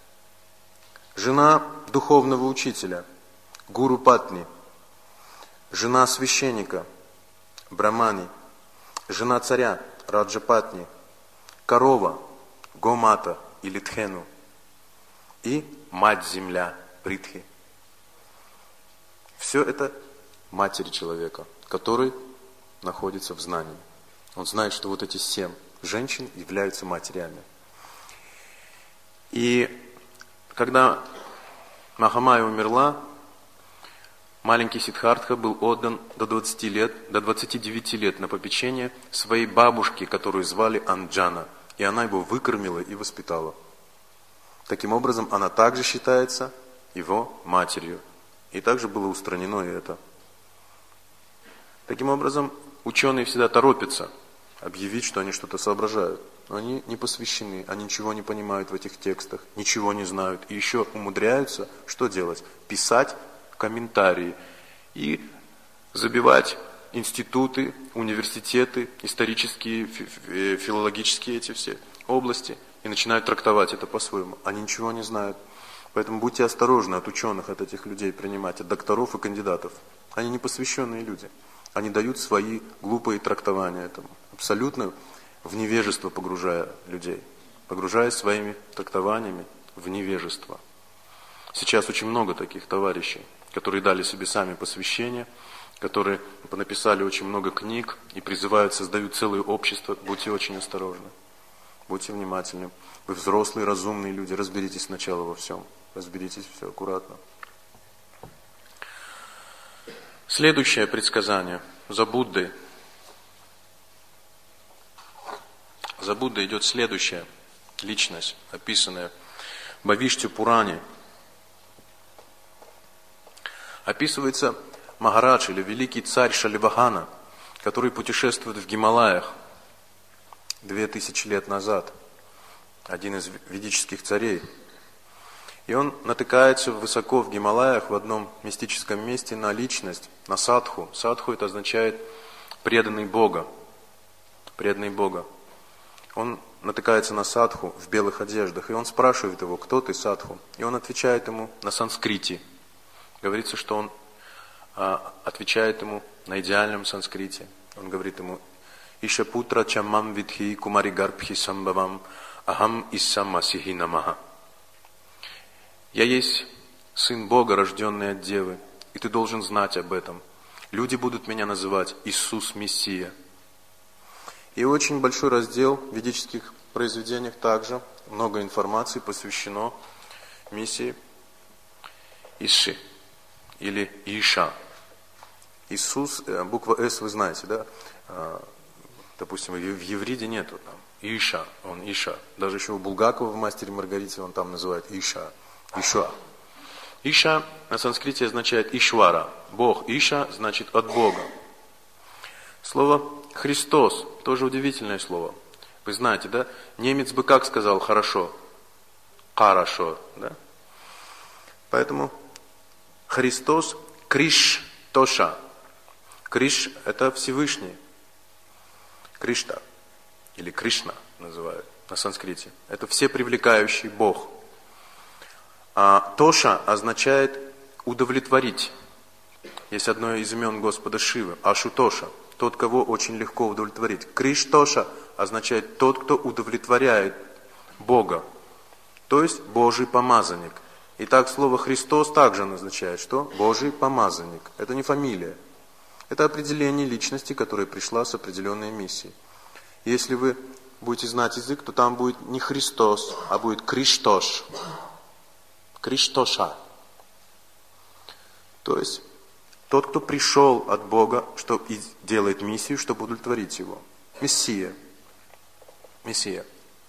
Жена духовного учителя. Гуру Патни. Жена священника. Брамани. Жена царя. Раджа Патни. Корова. Гомата или Тхену. И мать-земля. Притхи. Все это матери человека, который находится в знании. Он знает, что вот эти семь женщин являются матерями. И когда Махамая умерла, маленький Сиддхартха был отдан до двадцати лет, до двадцати девяти лет на попечение своей бабушки, которую звали Анджана. И она его выкормила и воспитала. Таким образом, она также считается его матерью. И также было устранено и это. Таким образом, ученые всегда торопятся объявить, что они что-то соображают. Но они не посвящены, они ничего не понимают в этих текстах, ничего не знают. И еще умудряются, что делать? Писать комментарии и забивать институты, университеты, исторические, филологические эти все области. И начинают трактовать это по-своему. Они ничего не знают. Поэтому будьте осторожны от ученых, от этих людей принимать, от докторов и кандидатов. Они не посвященные люди. Они дают свои глупые трактования этому. Абсолютно в невежество погружая людей. Погружая своими трактованиями в невежество. Сейчас очень много таких товарищей, которые дали себе сами посвящение, которые написали очень много книг и призывают, создают целые общества. Будьте очень осторожны. Будьте внимательны. Вы взрослые, разумные люди. Разберитесь сначала во всем. Разберитесь все аккуратно. Следующее предсказание. За Буддой. За Буддой идет следующая личность, описанная в Бхавишти-пуране. Описывается Махарадж или великий царь Шаливахана, который путешествует в Гималаях две тысячи лет назад. Один из ведических царей. И он натыкается высоко в Гималаях, в одном мистическом месте, на личность, на садху. Садху это означает преданный Бога. Преданный Бога. Он натыкается на садху в белых одеждах, и он спрашивает его, кто ты, садху? И он отвечает ему на санскрите. Говорится, что он а, отвечает ему на идеальном санскрите. Он говорит ему, Ишапутра чамам видхи кумари гарбхи самбавам ахам исса масихи намаха. Я есть сын Бога, рожденный от Девы, и ты должен знать об этом. Люди будут меня называть Иисус Мессия. И очень большой раздел в ведических произведениях также, много информации посвящено миссии Иши или Иша. Иисус, буква С вы знаете, да? Допустим, в Евриде нету там Иша, он Иша. Даже еще у Булгакова в «Мастере и Маргарите» он там называет Иша, Ишуа. Иша на санскрите означает Ишвара. Бог. Иша значит от Бога. Слово Христос тоже удивительное слово. Вы знаете, да? Немец бы как сказал хорошо? Хорошо, да? Поэтому Христос Криш Тоша. Криш это Всевышний. Кришта или Кришна называют на санскрите. Это всепривлекающий Бог. А Тоша означает удовлетворить. Есть одно из имен Господа Шивы, Ашутоша, тот, кого очень легко удовлетворить. Криштоша означает тот, кто удовлетворяет Бога, то есть Божий помазанник. Итак, слово Христос также означает, что Божий помазанник. Это не фамилия. Это определение личности, которая пришла с определенной миссией. Если вы будете знать язык, то там будет не Христос, а будет Криштош. Криштоша. То есть, тот, кто пришел от Бога, что и делает миссию, чтобы удовлетворить его. Мессия. Мессия.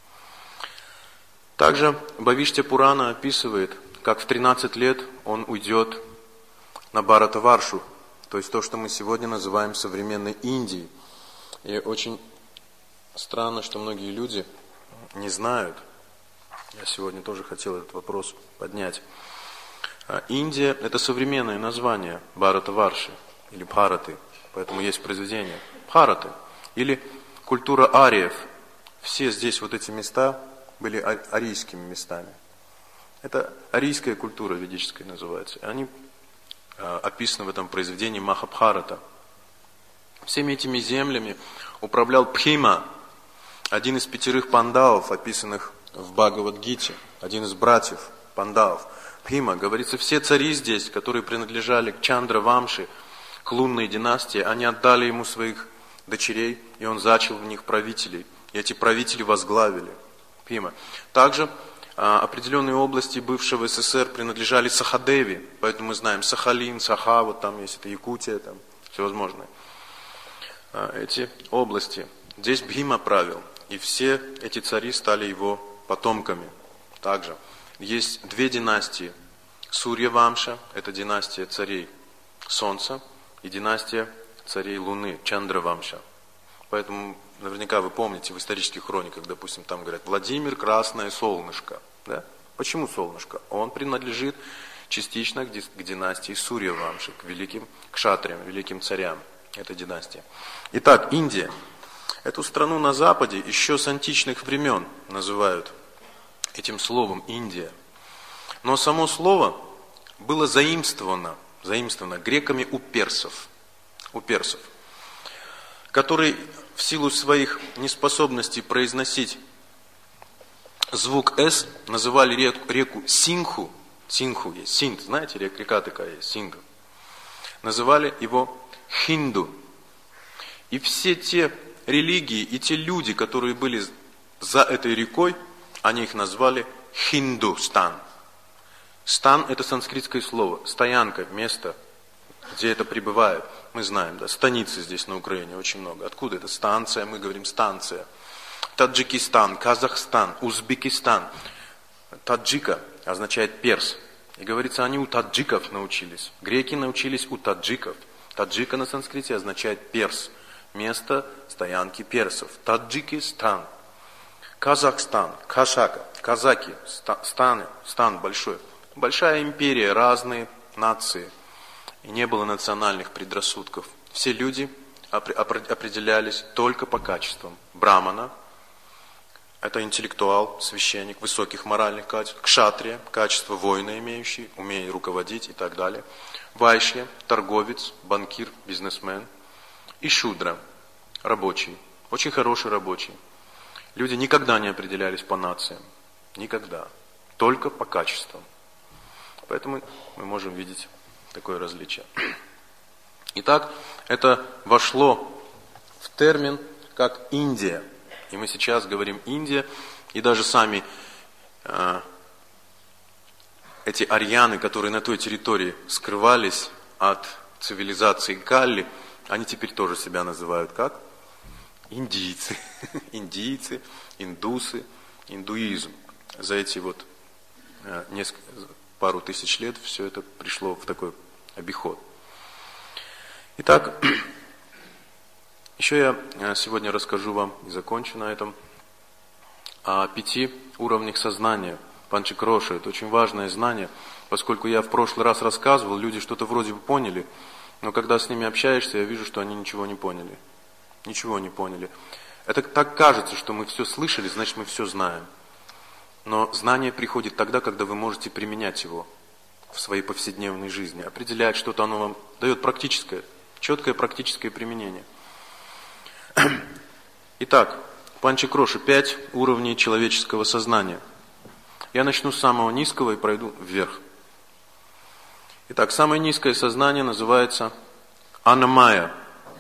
Также Бхавиштха Пурана описывает, как в тринадцать лет он уйдет на Бхаратаваршу, то есть то, что мы сегодня называем современной Индией. И очень странно, что многие люди не знают. Я сегодня тоже хотел этот вопрос поднять. Индия – это современное название Бхаратаварши или Бхараты, поэтому есть произведение Бхараты или культура ариев. Все здесь вот эти места были арийскими местами. Это арийская культура ведическая называется. Они описаны в этом произведении Махабхарата. Всеми этими землями управлял Бхима, один из пятерых пандавов, описанных в Бхагавад-гите, один из братьев пандавов. Бхима, говорится, все цари здесь, которые принадлежали к Чандра-вамши, к лунной династии, они отдали ему своих дочерей, и он зачал в них правителей. И эти правители возглавили Бхима. Также а, определенные области бывшего СССР принадлежали Сахадеви, поэтому мы знаем Сахалин, Саха, вот там есть это Якутия, там всевозможные. А, эти области. Здесь Бхима правил, и все эти цари стали его потомками. Также есть две династии. Сурья-вамша, это династия царей Солнца, и династия царей Луны, Чандра-вамша. Поэтому наверняка вы помните в исторических хрониках, допустим, там говорят Владимир Красное Солнышко. Да? Почему солнышко? Он принадлежит частично к династии Сурья-вамши, к великим кшатриям, великим царям этой династии. Итак, Индия. Эту страну на Западе еще с античных времен называют этим словом Индия. Но само слово было заимствовано, заимствовано греками у персов, у персов, которые в силу своих неспособностей произносить звук «с» называли реку, реку Синху, Синху есть, Синд, знаете, река такая есть, Синга, называли его Хинду. И все те религии и те люди, которые были за этой рекой, они их назвали Хиндустан. Стан – это санскритское слово, стоянка, место, где это пребывает. Мы знаем, да, станицы здесь на Украине очень много. Откуда это? Станция, мы говорим станция. Таджикистан, Казахстан, Узбекистан. Таджика означает перс. И говорится, они у таджиков научились. Греки научились у таджиков. Таджика на санскрите означает перс. Место стоянки персов. Таджикистан. Казахстан, Кашака, казаки, станы, стан большой. Большая империя, разные нации. И не было национальных предрассудков. Все люди определялись только по качествам. Брамана – это интеллектуал, священник, высоких моральных качеств. Кшатрия – качество воина имеющий, умеет руководить и так далее. Вайшья – торговец, банкир, бизнесмен. И шудра – рабочий. очень хороший рабочий. Люди никогда не определялись по нациям. Никогда. Только по качествам. Поэтому мы можем видеть такое различие. Итак, это вошло в термин как Индия. И мы сейчас говорим Индия, и даже сами э, эти арьяны, которые на той территории скрывались от цивилизации Галли, они теперь тоже себя называют как? Индийцы. Индийцы, индусы, индуизм. За эти вот э, несколько, пару тысяч лет все это пришло в такой обиход. Итак, еще я сегодня расскажу вам, и закончу на этом, о пяти уровнях сознания. Панчакроша – это очень важное знание, поскольку я в прошлый раз рассказывал, люди что-то вроде бы поняли, но когда с ними общаешься, я вижу, что они ничего не поняли. Ничего не поняли. Это так кажется, что мы все слышали, значит мы все знаем. Но знание приходит тогда, когда вы можете применять его в своей повседневной жизни, определять что-то, оно вам дает практическое, четкое практическое применение. Итак, Панчакроша, пять уровней человеческого сознания. Я начну с самого низкого и пройду вверх. Итак, самое низкое сознание называется Анамая.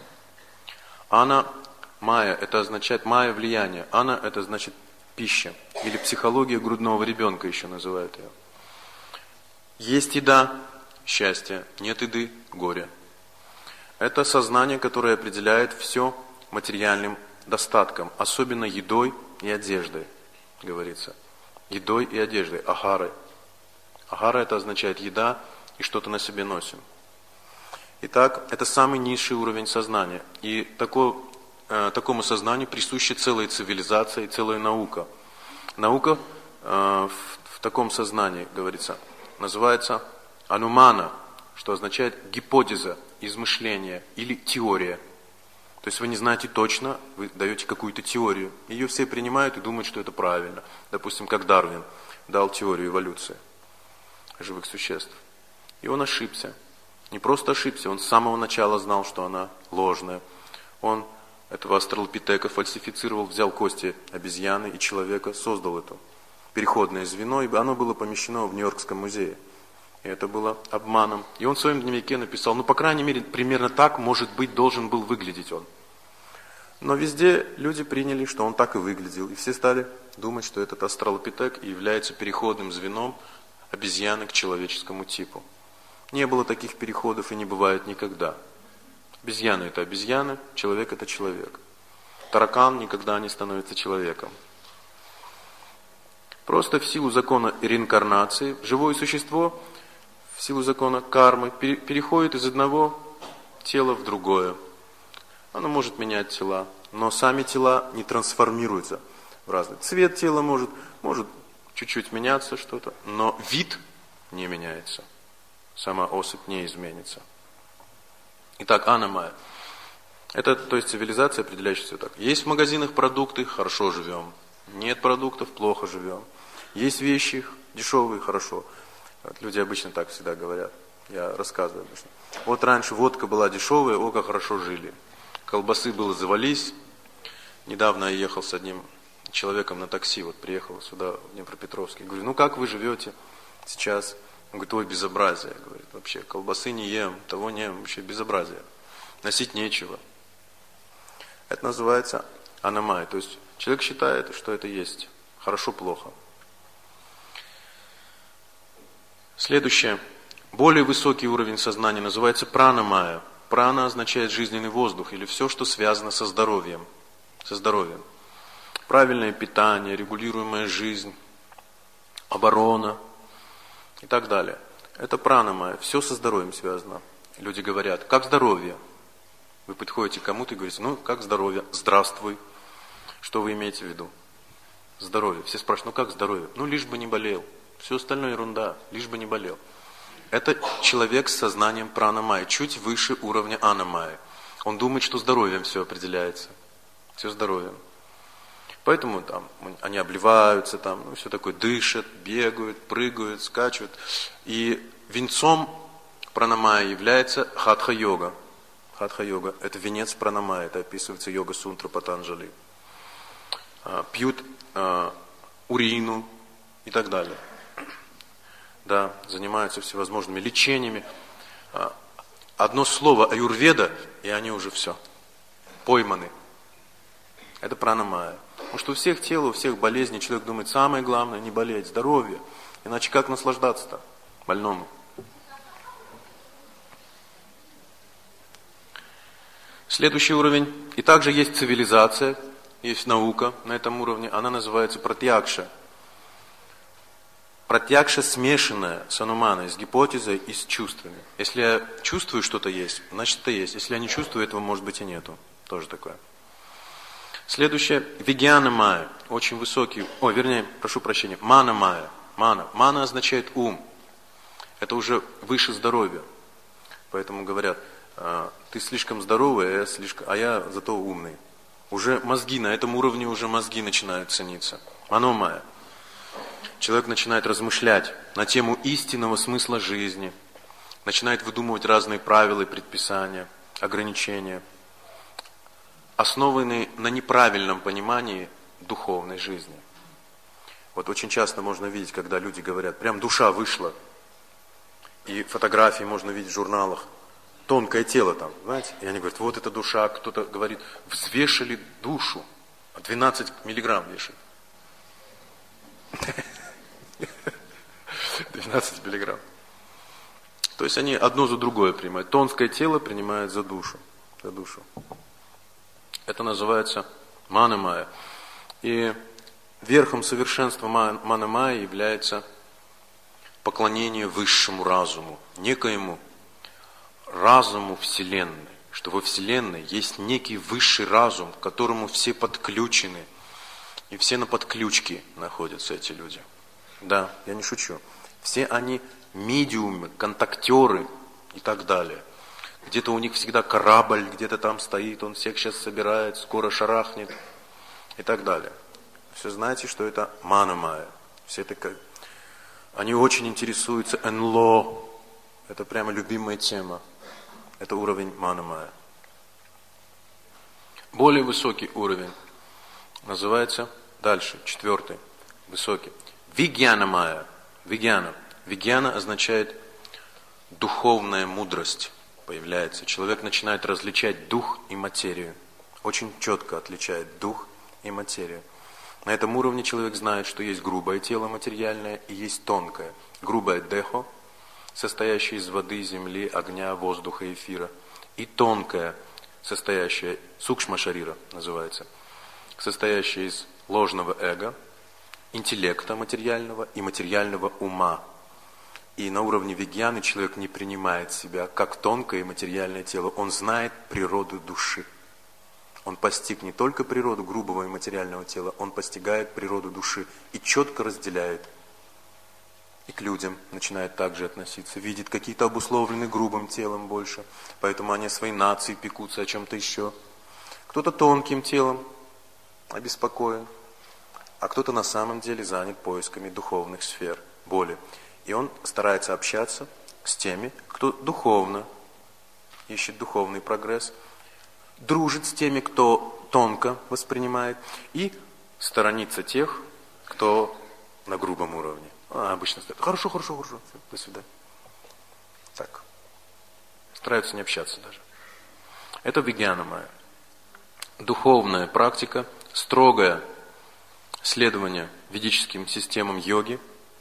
Ана-майя, это означает майя влияние. Ана, это значит пища. Или психология грудного ребенка еще называют ее. Есть еда, счастье. Нет еды, горе. Это сознание, которое определяет все материальным достатком. Особенно едой и одеждой, говорится. Едой и одеждой, ахарой. Ахара это означает еда и что-то на себе носим. Итак, это самый низший уровень сознания. И такой, э, такому сознанию присуща целая цивилизация и целая наука. Наука э, в, в таком сознании, говорится, называется анумана, что означает гипотеза, измышление или теория. То есть вы не знаете точно, вы даете какую-то теорию. Ее все принимают и думают, что это правильно. Допустим, как Дарвин дал теорию эволюции живых существ. И он ошибся. Не просто ошибся, он с самого начала знал, что она ложная. Он этого австралопитека фальсифицировал, взял кости обезьяны и человека, создал это переходное звено, и оно было помещено в Нью-Йоркском музее. И это было обманом. И он в своем дневнике написал, ну, по крайней мере, примерно так, может быть, должен был выглядеть он. Но везде люди приняли, что он так и выглядел. И все стали думать, что этот австралопитек является переходным звеном обезьяны к человеческому типу. Не было таких переходов и не бывает никогда. Обезьяна это обезьяна, человек это человек. Таракан никогда не становится человеком. Просто в силу закона реинкарнации живое существо в силу закона кармы переходит из одного тела в другое. Оно может менять тела, но сами тела не трансформируются в разный. Цвет тела может, может чуть-чуть меняться что-то, но вид не меняется. Сама особь не изменится. Итак, анамая. Это, то есть, цивилизация, определяющая все так. Есть в магазинах продукты, хорошо живем. Нет продуктов, плохо живем. Есть вещи, дешевые, хорошо. Вот люди обычно так всегда говорят. Я рассказываю обычно. Вот раньше водка была дешевая, о, как хорошо жили. Колбасы было завались. Недавно я ехал с одним человеком на такси, вот приехал сюда, в Днепропетровский. Говорю, ну как вы живете сейчас? Он говорит, ой, безобразие. Говорит, вообще, колбасы не ем, того не ем, вообще безобразие. Носить нечего. Это называется анамай. То есть человек считает, что это есть. Хорошо-плохо. Следующее. Более высокий уровень сознания называется пранамая. Прана означает жизненный воздух или все, что связано со здоровьем. Со здоровьем. Правильное питание, регулируемая жизнь, оборона и так далее. Это пранамая. Все со здоровьем связано. Люди говорят, как здоровье? Вы подходите к кому-то и говорите, ну, как здоровье? Здравствуй. Что вы имеете в виду? Здоровье. Все спрашивают, ну, как здоровье? Ну, лишь бы не болел. Все остальное ерунда, лишь бы не болел. Это человек с сознанием пранамайи, чуть выше уровня анамайи. Он думает, что здоровьем все определяется. Все здоровьем. Поэтому там они обливаются, там, ну, все такое, дышат, бегают, прыгают, скачут. И венцом пранамайи является хатха-йога. Хатха-йога – это венец пранамая, это описывается йога-сунтра Патанджали. Пьют урину и так далее. Да, занимаются всевозможными лечениями. Одно слово аюрведа, и они уже все, пойманы. Это пранамая. Потому что у всех тел, у всех болезней человек думает, самое главное не болеть, здоровье. Иначе как наслаждаться-то больному? Следующий уровень. И также есть цивилизация, есть наука на этом уровне. Она называется пратьякша. Пратьякша смешанная с ануманой, с гипотезой и с чувствами. Если я чувствую, что-то есть, значит это есть. Если я не чувствую, этого может быть и нету. Тоже такое. Следующее. Вигьяна майя. Очень высокий. О, вернее, прошу прощения. Мана майя. Мана. Мана означает ум. Это уже выше здоровья. Поэтому говорят, ты слишком здоровый, а я, слишком, а я зато умный. Уже мозги, на этом уровне уже мозги начинают цениться. Мано майя. Человек начинает размышлять на тему истинного смысла жизни, начинает выдумывать разные правила и предписания, ограничения, основанные на неправильном понимании духовной жизни. Вот очень часто можно видеть, когда люди говорят, прям душа вышла, и фотографии можно видеть в журналах, тонкое тело там, знаете, и они говорят, вот это душа, кто-то говорит, взвешали душу, двенадцать миллиграмм вешает. двенадцать миллиграмм. То есть они одно за другое принимают. Тонкое тело принимает за душу. За душу. Это называется мана-майя. И верхом совершенства мана-майя является поклонение высшему разуму, некоему разуму Вселенной. Что во Вселенной есть некий высший разум, к которому все подключены. И все на подключке находятся эти люди. Да, я не шучу. Все они медиумы, контактеры и так далее. Где-то у них всегда корабль, где-то там стоит, он всех сейчас собирает, скоро шарахнет и так далее. Все знаете, что это мана-майя. Все это как... Они очень интересуются эн эл о. Это прямо любимая тема. Это уровень мана-майя. Более высокий уровень называется дальше, четвертый, высокий. Вигьяна-майя. Вигьяна. Вигьяна означает духовная мудрость появляется. Человек начинает различать дух и материю. Очень четко отличает дух и материю. На этом уровне человек знает, что есть грубое тело материальное и есть тонкое. Грубое дехо, состоящее из воды, земли, огня, воздуха, эфира. И тонкое, состоящее, сукшма-шарира называется, состоящее из ложного эго, интеллекта материального и материального ума. И на уровне вигьяны человек не принимает себя как тонкое и материальное тело. Он знает природу души. Он постиг не только природу грубого и материального тела, он постигает природу души и четко разделяет. И к людям начинает также относиться. Видит какие-то обусловлены грубым телом больше, поэтому они о своей нации пекутся, о чем-то еще. Кто-то тонким телом обеспокоен, а кто-то на самом деле занят поисками духовных сфер, боли. И он старается общаться с теми, кто духовно ищет духовный прогресс, дружит с теми, кто тонко воспринимает, и сторонится тех, кто на грубом уровне. А, обычно стоит. Хорошо, хорошо, хорошо. До свидания. Так. Стараются не общаться даже. Это вигьяна-майя. Духовная практика, строгое следование ведическим системам йоги,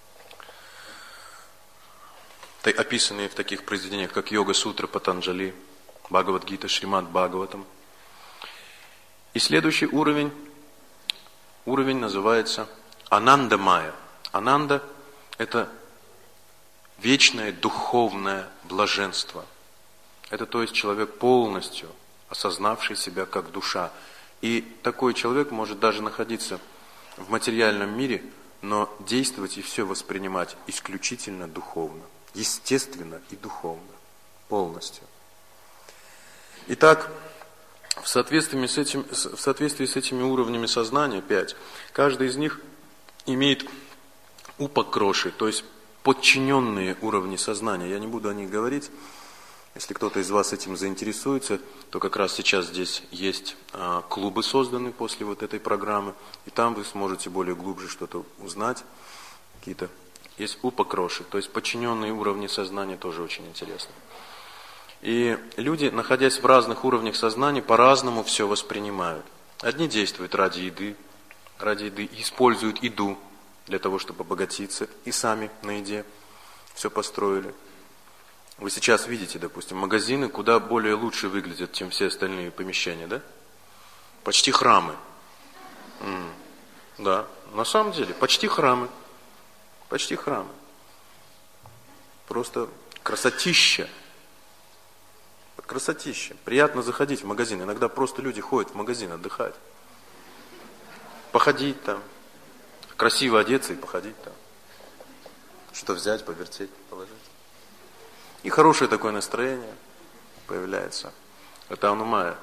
описанные в таких произведениях, как Йога-сутра Патанджали, Бхагавад-гита, Шримад Бхагаватам. И следующий уровень, уровень называется Ананда-майя. Ананда – это вечное духовное блаженство. Это то есть человек полностью осознавший себя как душа. И такой человек может даже находиться в материальном мире, но действовать и все воспринимать исключительно духовно. Естественно и духовно. Полностью. Итак, в соответствии с, этим, в соответствии с этими уровнями сознания, пять, каждый из них имеет упакроши, то есть подчиненные уровни сознания. Я не буду о них говорить. Если кто-то из вас этим заинтересуется, то как раз сейчас здесь есть а, клубы, созданы после вот этой программы, и там вы сможете более глубже что-то узнать, какие-то есть упокроши, то есть подчиненные уровни сознания, тоже очень интересно. И люди, находясь в разных уровнях сознания, по-разному все воспринимают. Одни действуют ради еды, ради еды, используют еду для того, чтобы обогатиться, и сами на еде все построили. Вы сейчас видите, допустим, магазины куда более лучше выглядят, чем все остальные помещения, да? Почти храмы. М-м, да, на самом деле, почти храмы. Почти храмы. Просто красотища. Красотища. Приятно заходить в магазин. Иногда просто люди ходят в магазин отдыхать. Походить там. Красиво одеться и походить там. Что-то взять, повертеть, положить. И хорошее такое настроение появляется. Это анумая.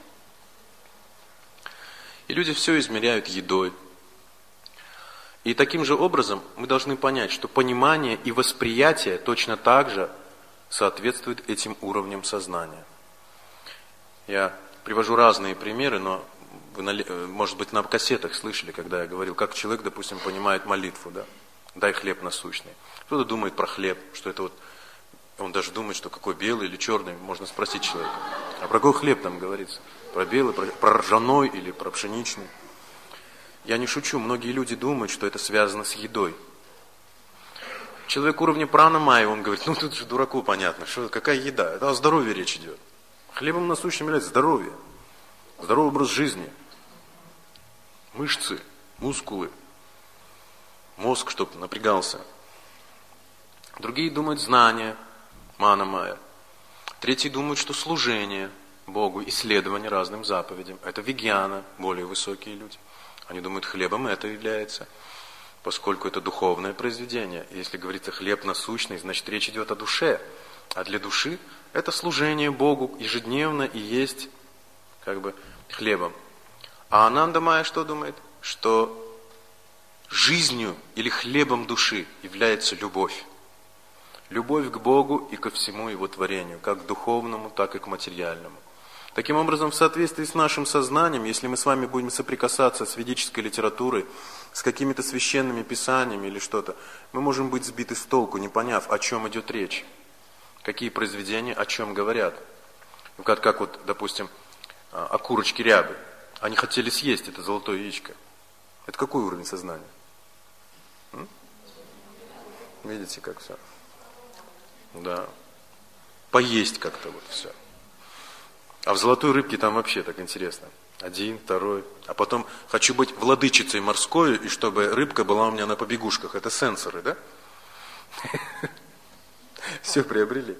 И люди все измеряют едой. И таким же образом мы должны понять, что понимание и восприятие точно так же соответствуют этим уровням сознания. Я привожу разные примеры, но вы, может быть, на кассетах слышали, когда я говорил, как человек, допустим, понимает молитву, да? Дай хлеб насущный. Кто-то думает про хлеб, что это вот, он даже думает, что какой белый или черный, можно спросить человека. А про какой хлеб там говорится? Про белый, про, про ржаной или про пшеничный? Я не шучу, многие люди думают, что это связано с едой. Человек уровня прана-майя, он говорит, ну тут же дураку понятно, что, какая еда? Это о здоровье речь идет. Хлебом насущным является здоровье, здоровый образ жизни, мышцы, мускулы, мозг, чтобы напрягался. Другие думают знания, мана-майя. Третьи думают, что служение Богу, исследование разным заповедям. Это вегьяна, более высокие люди. Они думают, хлебом это является, поскольку это духовное произведение. И если говорится хлеб насущный, значит речь идет о душе. А для души это служение Богу ежедневно и есть как бы хлебом. А Ананда Майя что думает? Что жизнью или хлебом души является любовь. Любовь к Богу и ко всему Его творению, как к духовному, так и к материальному. Таким образом, в соответствии с нашим сознанием, если мы с вами будем соприкасаться с ведической литературой, с какими-то священными писаниями или что-то, мы можем быть сбиты с толку, не поняв, о чем идет речь, какие произведения о чем говорят. Ну, как, как вот, допустим, о курочке рябы. Они хотели съесть это золотое яичко. Это какой уровень сознания? М? Видите, как все? Да. Поесть как-то вот все. А в золотой рыбке там вообще так интересно. Один, второй. А потом хочу быть владычицей морской, и чтобы рыбка была у меня на побегушках. Это сенсоры, да? Все приобрели.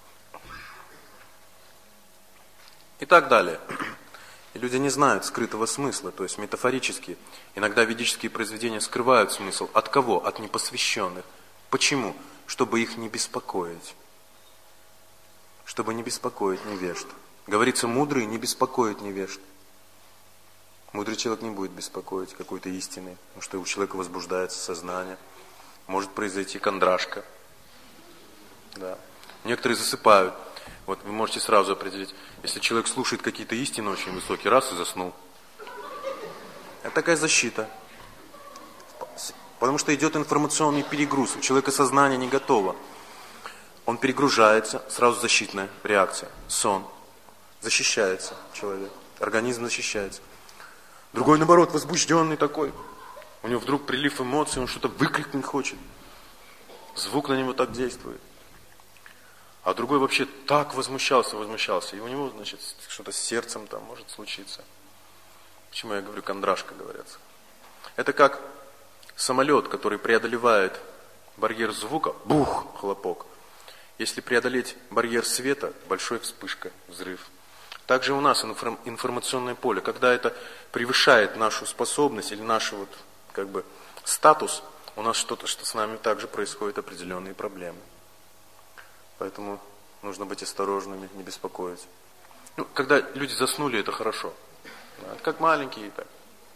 И так далее. И люди не знают скрытого смысла, то есть метафорически. Иногда ведические произведения скрывают смысл. От кого? От непосвященных. Почему? Чтобы их не беспокоить. Чтобы не беспокоить невежд. Говорится, мудрый не беспокоит невежд. Мудрый человек не будет беспокоить какой-то истины, потому что у человека возбуждается сознание. Может произойти кондрашка. Да. Некоторые засыпают. Вот вы можете сразу определить, если человек слушает какие-то истины очень высокие, раз и заснул. Это такая защита. Потому что идет информационный перегруз. У человека сознание не готово. Он перегружается, сразу защитная реакция. Сон. Защищается человек. Организм защищается. Другой, наоборот, возбужденный такой. У него вдруг прилив эмоций, он что-то выкрикнуть хочет. Звук на него так действует. А другой вообще так возмущался, возмущался. И у него, значит, что-то с сердцем там может случиться. Почему я говорю, кондрашка, говорят. Это как самолет, который преодолевает барьер звука, бух, хлопок. Если преодолеть барьер света, большая вспышка, взрыв. Также у нас информационное поле, когда это превышает нашу способность или наш вот, как бы, статус, у нас что-то, что с нами также происходят определенные проблемы. Поэтому нужно быть осторожными, не беспокоить. Ну, когда люди заснули, это хорошо. Это как маленькие, так.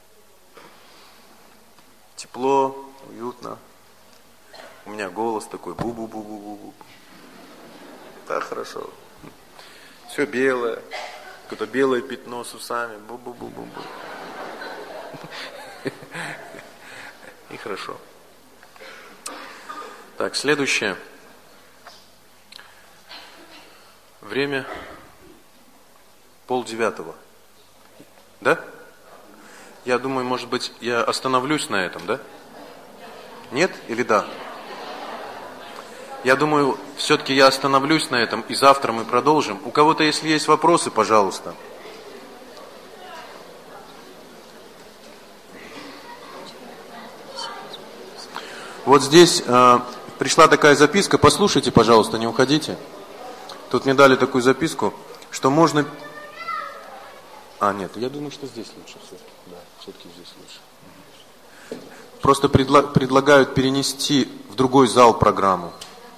Тепло, уютно. У меня голос такой бу-бу-бу-бу-бу-бу. Так хорошо. Все белое. Какое-то белое пятно с усами. Бу-бу-бу-бу-бу. И хорошо. Так, следующее. Время полдевятого. Да? Я думаю, может быть, я остановлюсь на этом, да? Нет или да? Я думаю, все-таки я остановлюсь на этом, и завтра мы продолжим. У кого-то, если есть вопросы, пожалуйста. Вот здесь э, пришла такая записка, послушайте, пожалуйста, не уходите. Тут мне дали такую записку, что можно... А, нет, я думаю, что здесь лучше все-таки. Да, все-таки здесь лучше. Просто предла- предлагают перенести в другой зал программу.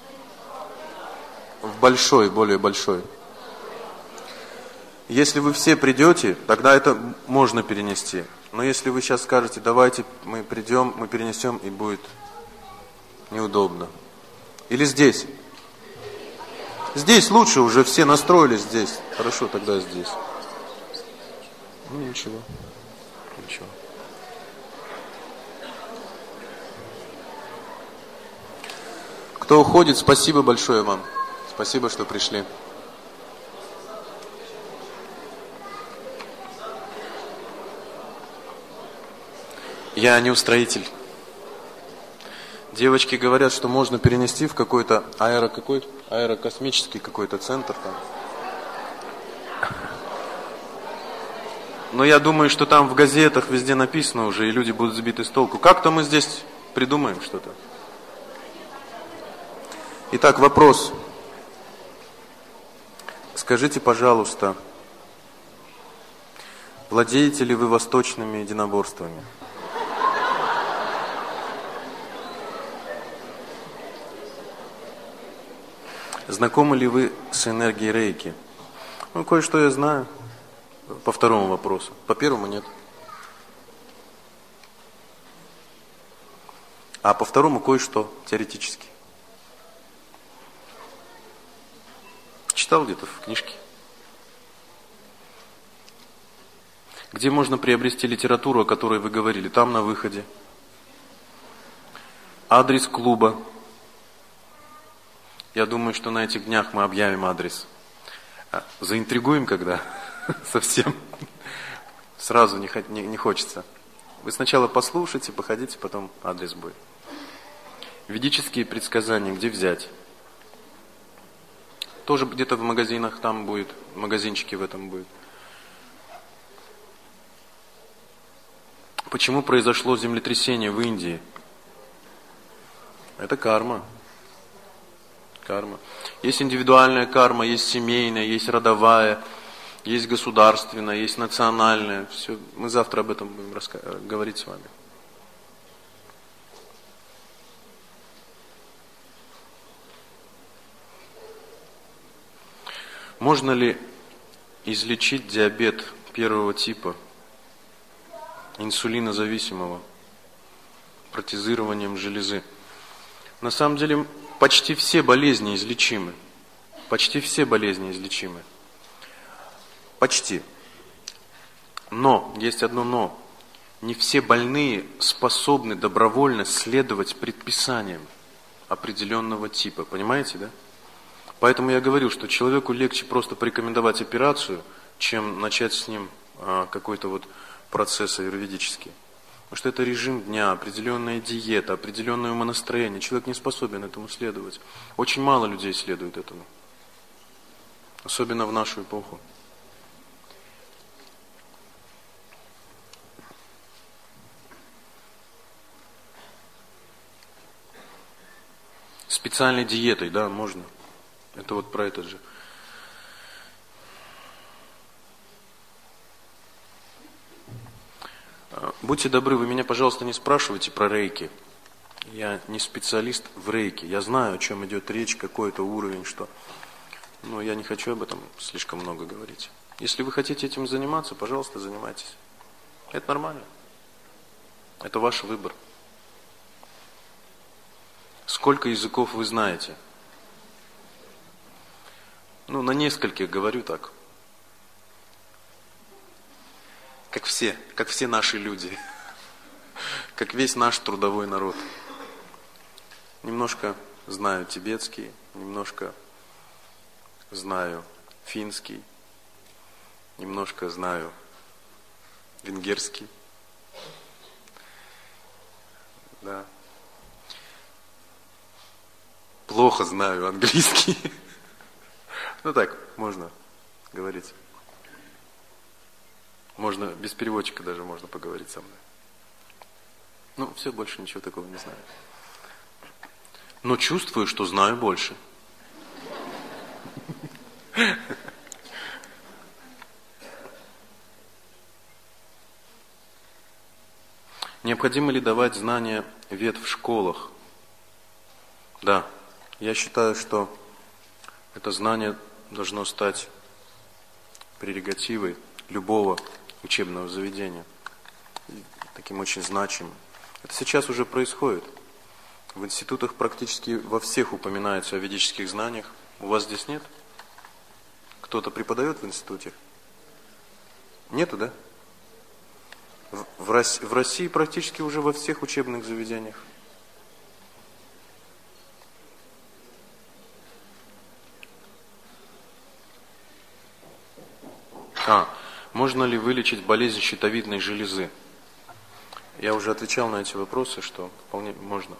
В большой, более большой. Если вы все придете, тогда это можно перенести. Но если вы сейчас скажете, давайте мы придем, мы перенесем, и будет неудобно. Или здесь. Здесь лучше, уже все настроились здесь. Хорошо, тогда здесь. Ну ничего. Ничего. Кто уходит, спасибо большое вам. Спасибо, что пришли. Я не устроитель. Девочки говорят, что можно перенести в какой-то аэро какой аэрокосмический какой-то центр там. Но я думаю, что там в газетах везде написано уже, и люди будут сбиты с толку. Как-то мы здесь придумаем что-то. Итак, вопрос. Скажите, пожалуйста, владеете ли вы восточными единоборствами? Знакомы ли вы с энергией рейки? Ну, кое-что я знаю. По второму вопросу. По первому нет. А по второму кое-что теоретически. Читал где-то в книжке. Где можно приобрести литературу, о которой вы говорили? Там на выходе. Адрес клуба. Я думаю, что на этих днях мы объявим адрес. Заинтригуем когда? Совсем. Сразу не, не, не хочется. Вы сначала послушайте, походите, потом адрес будет. Ведические предсказания где взять? Тоже где-то в магазинах там будет, в магазинчике в этом будет. Почему произошло землетрясение в Индии? Это карма. Карма. Есть индивидуальная карма, есть семейная, есть родовая, есть государственная, есть национальная. Все. Мы завтра об этом будем раска- говорить с вами. Можно ли излечить диабет первого типа, инсулинозависимого, протезированием железы? На самом деле, почти все болезни излечимы. Почти все болезни излечимы. Почти. Но, есть одно но. Не все больные способны добровольно следовать предписаниям определенного типа. Понимаете, да? Поэтому я говорю, что человеку легче просто порекомендовать операцию, чем начать с ним а, какой-то вот процесс аюрведический. Потому что это режим дня, определенная диета, определенное умонастроение. Человек не способен этому следовать. Очень мало людей следует этому. Особенно в нашу эпоху. Специальной диетой, да, можно. Это вот про этот же. Будьте добры, вы меня, пожалуйста, не спрашивайте про рейки. Я не специалист в рейке. Я знаю, о чем идет речь, какой это уровень, что. Но я не хочу об этом слишком много говорить. Если вы хотите этим заниматься, пожалуйста, занимайтесь. Это нормально. Это ваш выбор. Сколько языков вы знаете? Ну, на нескольких говорю так. Как все, как все наши люди. Как весь наш трудовой народ. Немножко знаю тибетский, немножко знаю финский, немножко знаю венгерский. Да. Плохо знаю английский. Ну так, можно говорить. Можно, без переводчика даже можно поговорить со мной. Ну, все, больше ничего такого не знаю. Но чувствую, что знаю больше. Необходимо ли давать знания вед в школах? Да, я считаю, что это знание должно стать прерогативой любого учебного заведения. Таким очень значимым. Это сейчас уже происходит. В институтах практически во всех упоминается о ведических знаниях. У вас здесь нет? Кто-то преподает в институте? Нету, да? В, в, России, в России практически уже во всех учебных заведениях. А, можно ли вылечить болезнь щитовидной железы? Я уже отвечал на эти вопросы, что вполне можно.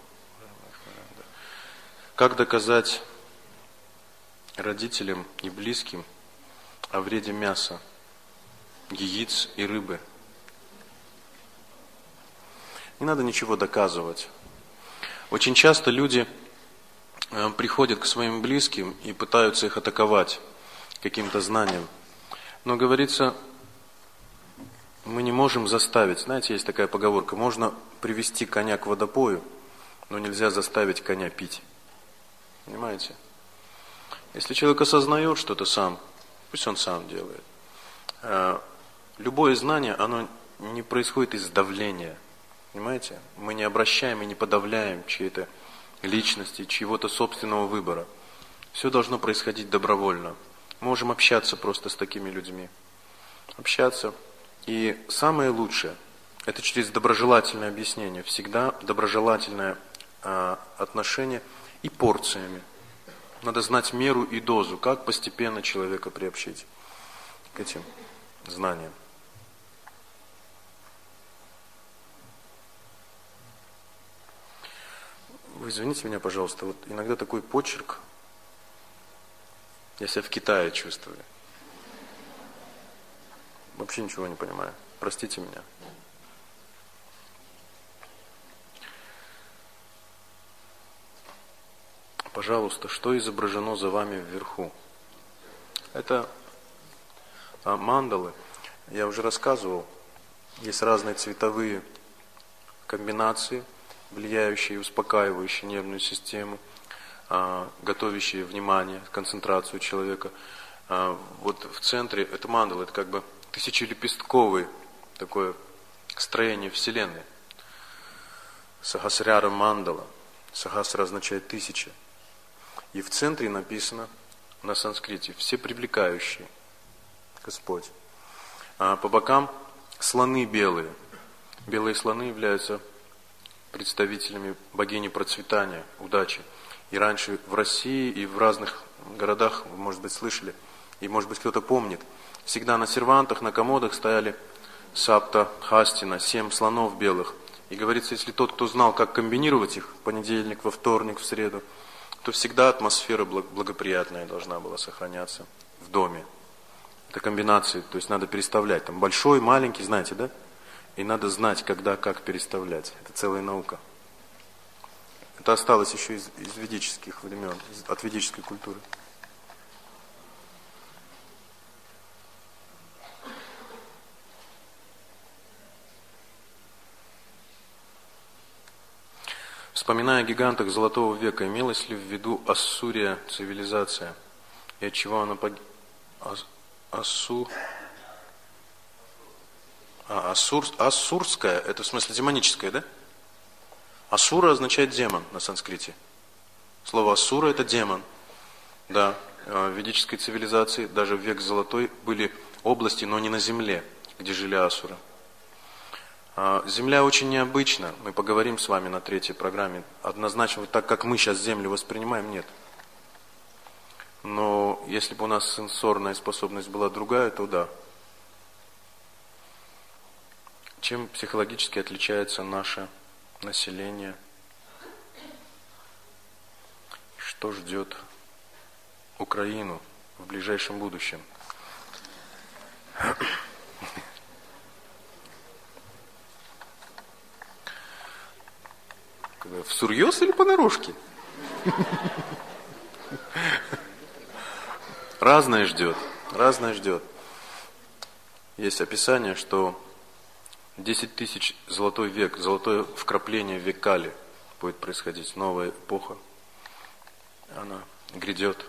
Как доказать родителям и близким о вреде мяса, яиц и рыбы? Не надо ничего доказывать. Очень часто люди приходят к своим близким и пытаются их атаковать каким-то знанием. Но говорится, мы не можем заставить. Знаете, есть такая поговорка: можно привести коня к водопою, но нельзя заставить коня пить. Понимаете? Если человек осознает что-то сам, пусть он сам делает. Любое знание, оно не происходит из давления. Понимаете? Мы не обращаем и не подавляем чьей-то личности, чьего-то собственного выбора. Все должно происходить добровольно. Мы можем общаться просто с такими людьми. Общаться. И самое лучшее, это через доброжелательное объяснение. Всегда доброжелательное а, отношение и порциями. Надо знать меру и дозу, как постепенно человека приобщить к этим знаниям. Вы извините меня, пожалуйста, вот иногда такой почерк, я себя в Китае чувствую. Вообще ничего не понимаю. Простите меня. Пожалуйста, что изображено за вами вверху? Это а, мандалы. Я уже рассказывал. Есть разные цветовые комбинации, влияющие и успокаивающие нервную систему, а, готовящие внимание, концентрацию человека. А, вот в центре это мандалы, это как бы тысячелепестковое такое строение Вселенной. Сахасрара мандала. Сахасра означает тысяча. И в центре написано на санскрите «все привлекающие Господь». А по бокам слоны белые. Белые слоны являются представителями богини процветания, удачи. И раньше в России и в разных городах, вы, может быть, слышали, и, может быть, кто-то помнит, всегда на сервантах, на комодах стояли сапта хастина, семь слонов белых. И говорится, если тот, кто знал, как комбинировать их в понедельник, во вторник, в среду, то всегда атмосфера благоприятная должна была сохраняться в доме. Это комбинации, то есть надо переставлять. Там большой, маленький, знаете, да? И надо знать, когда, как переставлять. Это целая наука. Это осталось еще из, из ведических времен, из, от ведической культуры. Вспоминая о гигантах Золотого века, имелась ли в виду Ассурия цивилизация? И от чего она погибла? Ас... Ассу... А, ассур... Ассурская, это в смысле демоническая, да? Асура означает демон на санскрите. Слово Ассура это демон. Да. в ведической цивилизации, даже в век золотой, были области, но не на земле, где жили асуры. Земля очень необычна, мы поговорим с вами на третьей программе. Однозначно, так как мы сейчас Землю воспринимаем, нет. Но если бы у нас сенсорная способность была другая, то да. Чем психологически отличается наше население? Что ждет Украину в ближайшем будущем? Всерьез или понарошке? Разное ждет, разное ждет. Есть описание, что десять тысяч золотой век, золотое вкрапление в век Кали будет происходить, новая эпоха. Она грядет.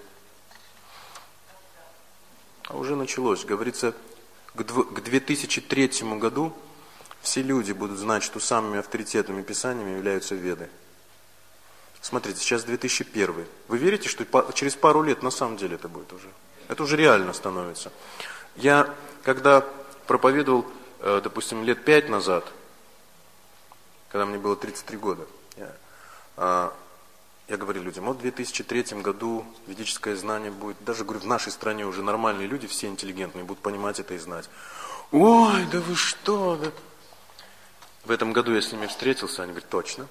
А уже началось. Говорится, к две тысячи третьему году все люди будут знать, что самыми авторитетными писаниями являются Веды. Смотрите, сейчас две тысячи первый. Вы верите, что через пару лет на самом деле это будет уже? Это уже реально становится. Я, когда проповедовал, допустим, лет пять назад, когда мне было тридцать три года, я, я говорил людям, вот в две тысячи третьем году ведическое знание будет, даже, говорю, в нашей стране уже нормальные люди, все интеллигентные, будут понимать это и знать. Ой, да вы что? Да... В этом году я с ними встретился, они говорят, точно.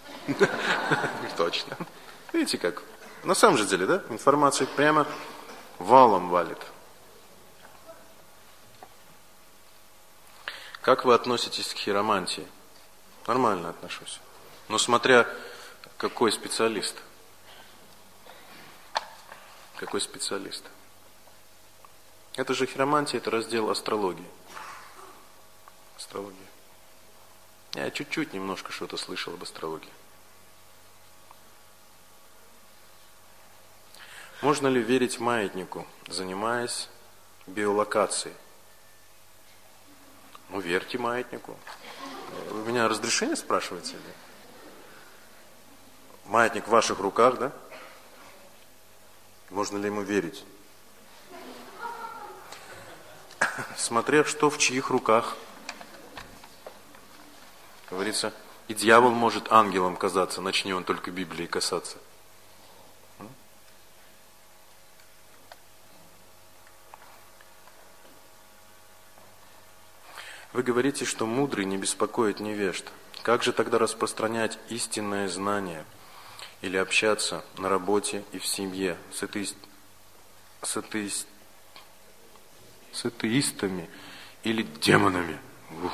Точно. Видите как? На самом же деле, да? Информация прямо валом валит. Как вы относитесь к хиромантии? Нормально отношусь. Но смотря какой специалист. Какой специалист. Это же хиромантия, это раздел астрологии. Астрология. Я чуть-чуть немножко что-то слышал об астрологии. Можно ли верить маятнику, занимаясь биолокацией? Ну, верьте маятнику. Вы меня разрешение спрашиваете? Маятник в ваших руках, да? Можно ли ему верить? Смотря что в чьих руках. Говорится, и дьявол может ангелом казаться, начни он только Библии касаться. Вы говорите, что мудрый не беспокоит невежд. Как же тогда распространять истинное знание или общаться на работе и в семье с, атеист... с, атеист... с атеистами или демонами? Ух.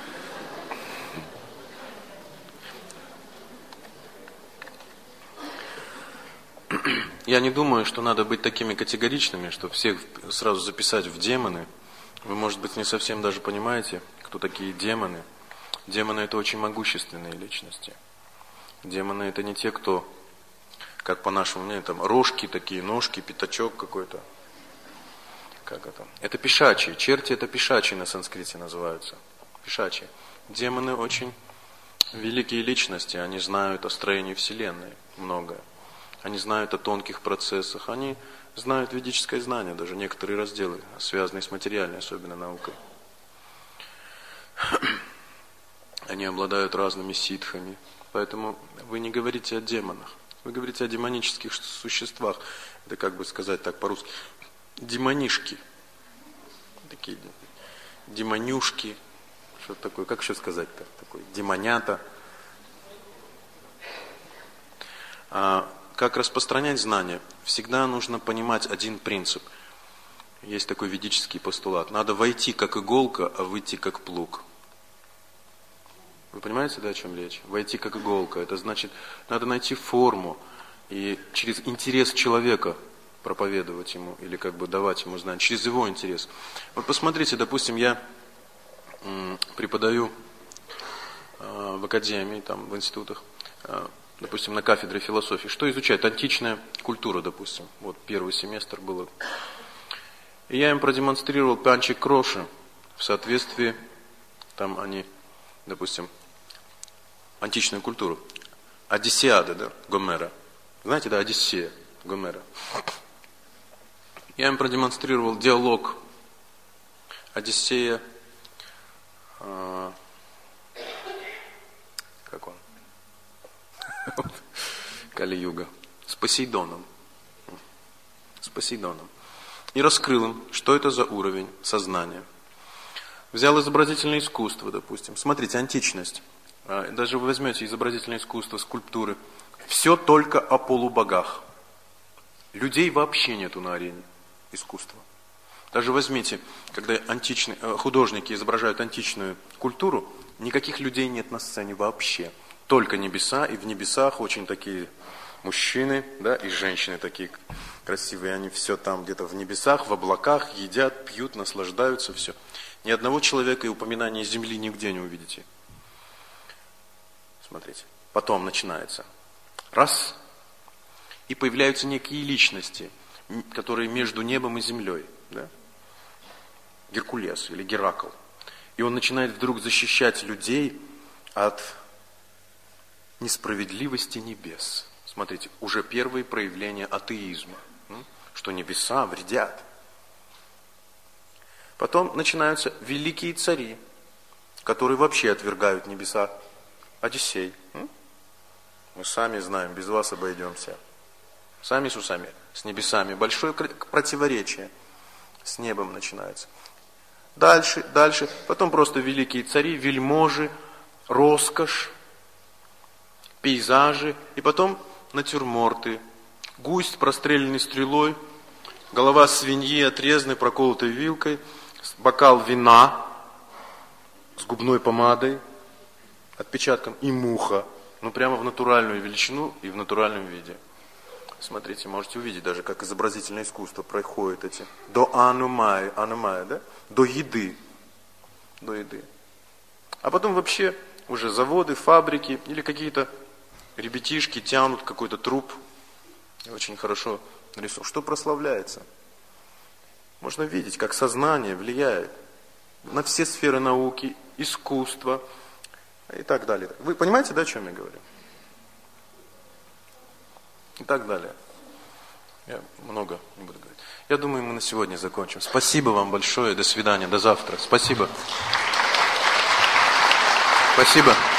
Я не думаю, что надо быть такими категоричными, что всех сразу записать в демоны. Вы, может быть, не совсем даже понимаете, кто такие демоны. Демоны – это очень могущественные личности. Демоны – это не те, кто, как по нашему мнению, там рожки такие, ножки, пятачок какой-то. Как это? Это пешачьи. Черти – это пешачьи на санскрите называются. Пешачьи. Демоны очень великие личности. Они знают о строении Вселенной многое. Они знают о тонких процессах. Они знают ведическое знание, даже некоторые разделы, связанные с материальной, особенно наукой. Они обладают разными ситхами. Поэтому вы не говорите о демонах. Вы говорите о демонических существах. Это как бы сказать так по-русски. Демонишки. Такие демонюшки. Что такое? Как еще сказать-то? Такое демонята. А как распространять знания? Всегда нужно понимать один принцип. Есть такой ведический постулат. Надо войти как иголка, а выйти как плуг. Вы понимаете, да, о чем речь? Войти как иголка. Это значит, надо найти форму и через интерес человека проповедовать ему или как бы давать ему знания, через его интерес. Вот посмотрите, допустим, я м, преподаю э, в академии, там, в институтах, э, допустим, на кафедре философии. Что изучают? Античная культура, допустим. Вот первый семестр было. И я им продемонстрировал Панчи Кроши в соответствии, там они, допустим, античную культуру. Одиссеада, да, Гомера. Знаете, да, Одиссея, Гомера. Я им продемонстрировал диалог Одиссея, э, как он, Кали-юга, с Посейдоном, с Посейдоном. И раскрыл им, что это за уровень сознания. Взял изобразительное искусство, допустим. Смотрите, античность. Даже вы возьмете изобразительное искусство, скульптуры. Все только о полубогах. Людей вообще нету на арене искусства. Даже возьмите, когда античные, художники изображают античную культуру, никаких людей нет на сцене вообще. Только небеса, и в небесах очень такие мужчины, да, и женщины такие красивые. Они все там где-то в небесах, в облаках, едят, пьют, наслаждаются, все. Ни одного человека и упоминания земли нигде не увидите. Смотрите. Потом начинается. Раз. И появляются некие личности, которые между небом и землей. Да? Геркулес или Геракл. И он начинает вдруг защищать людей от несправедливости небес. Смотрите, уже первые проявления атеизма. Что небеса вредят. Потом начинаются великие цари, которые вообще отвергают небеса. Одиссей. Мы сами знаем, без вас обойдемся. Сами с усами, с небесами. Большое противоречие с небом начинается. Дальше, дальше. Потом просто великие цари, вельможи, роскошь, пейзажи. И потом натюрморты. Гусь, простреленный стрелой, голова свиньи, отрезанной, проколотой вилкой, бокал вина с губной помадой, отпечатком и муха. Ну, прямо в натуральную величину и в натуральном виде. Смотрите, можете увидеть даже, как изобразительное искусство проходит эти. До анумай, анумай, да? До еды. До еды. А потом вообще уже заводы, фабрики или какие-то ребятишки тянут какой-то труп. Очень хорошо нарисован. Что прославляется? Можно видеть, как сознание влияет на все сферы науки, искусства и так далее. Вы понимаете, да, о чем я говорю? И так далее. Я много не буду говорить. Я думаю, мы на сегодня закончим. Спасибо вам большое. До свидания. До завтра. Спасибо. Спасибо.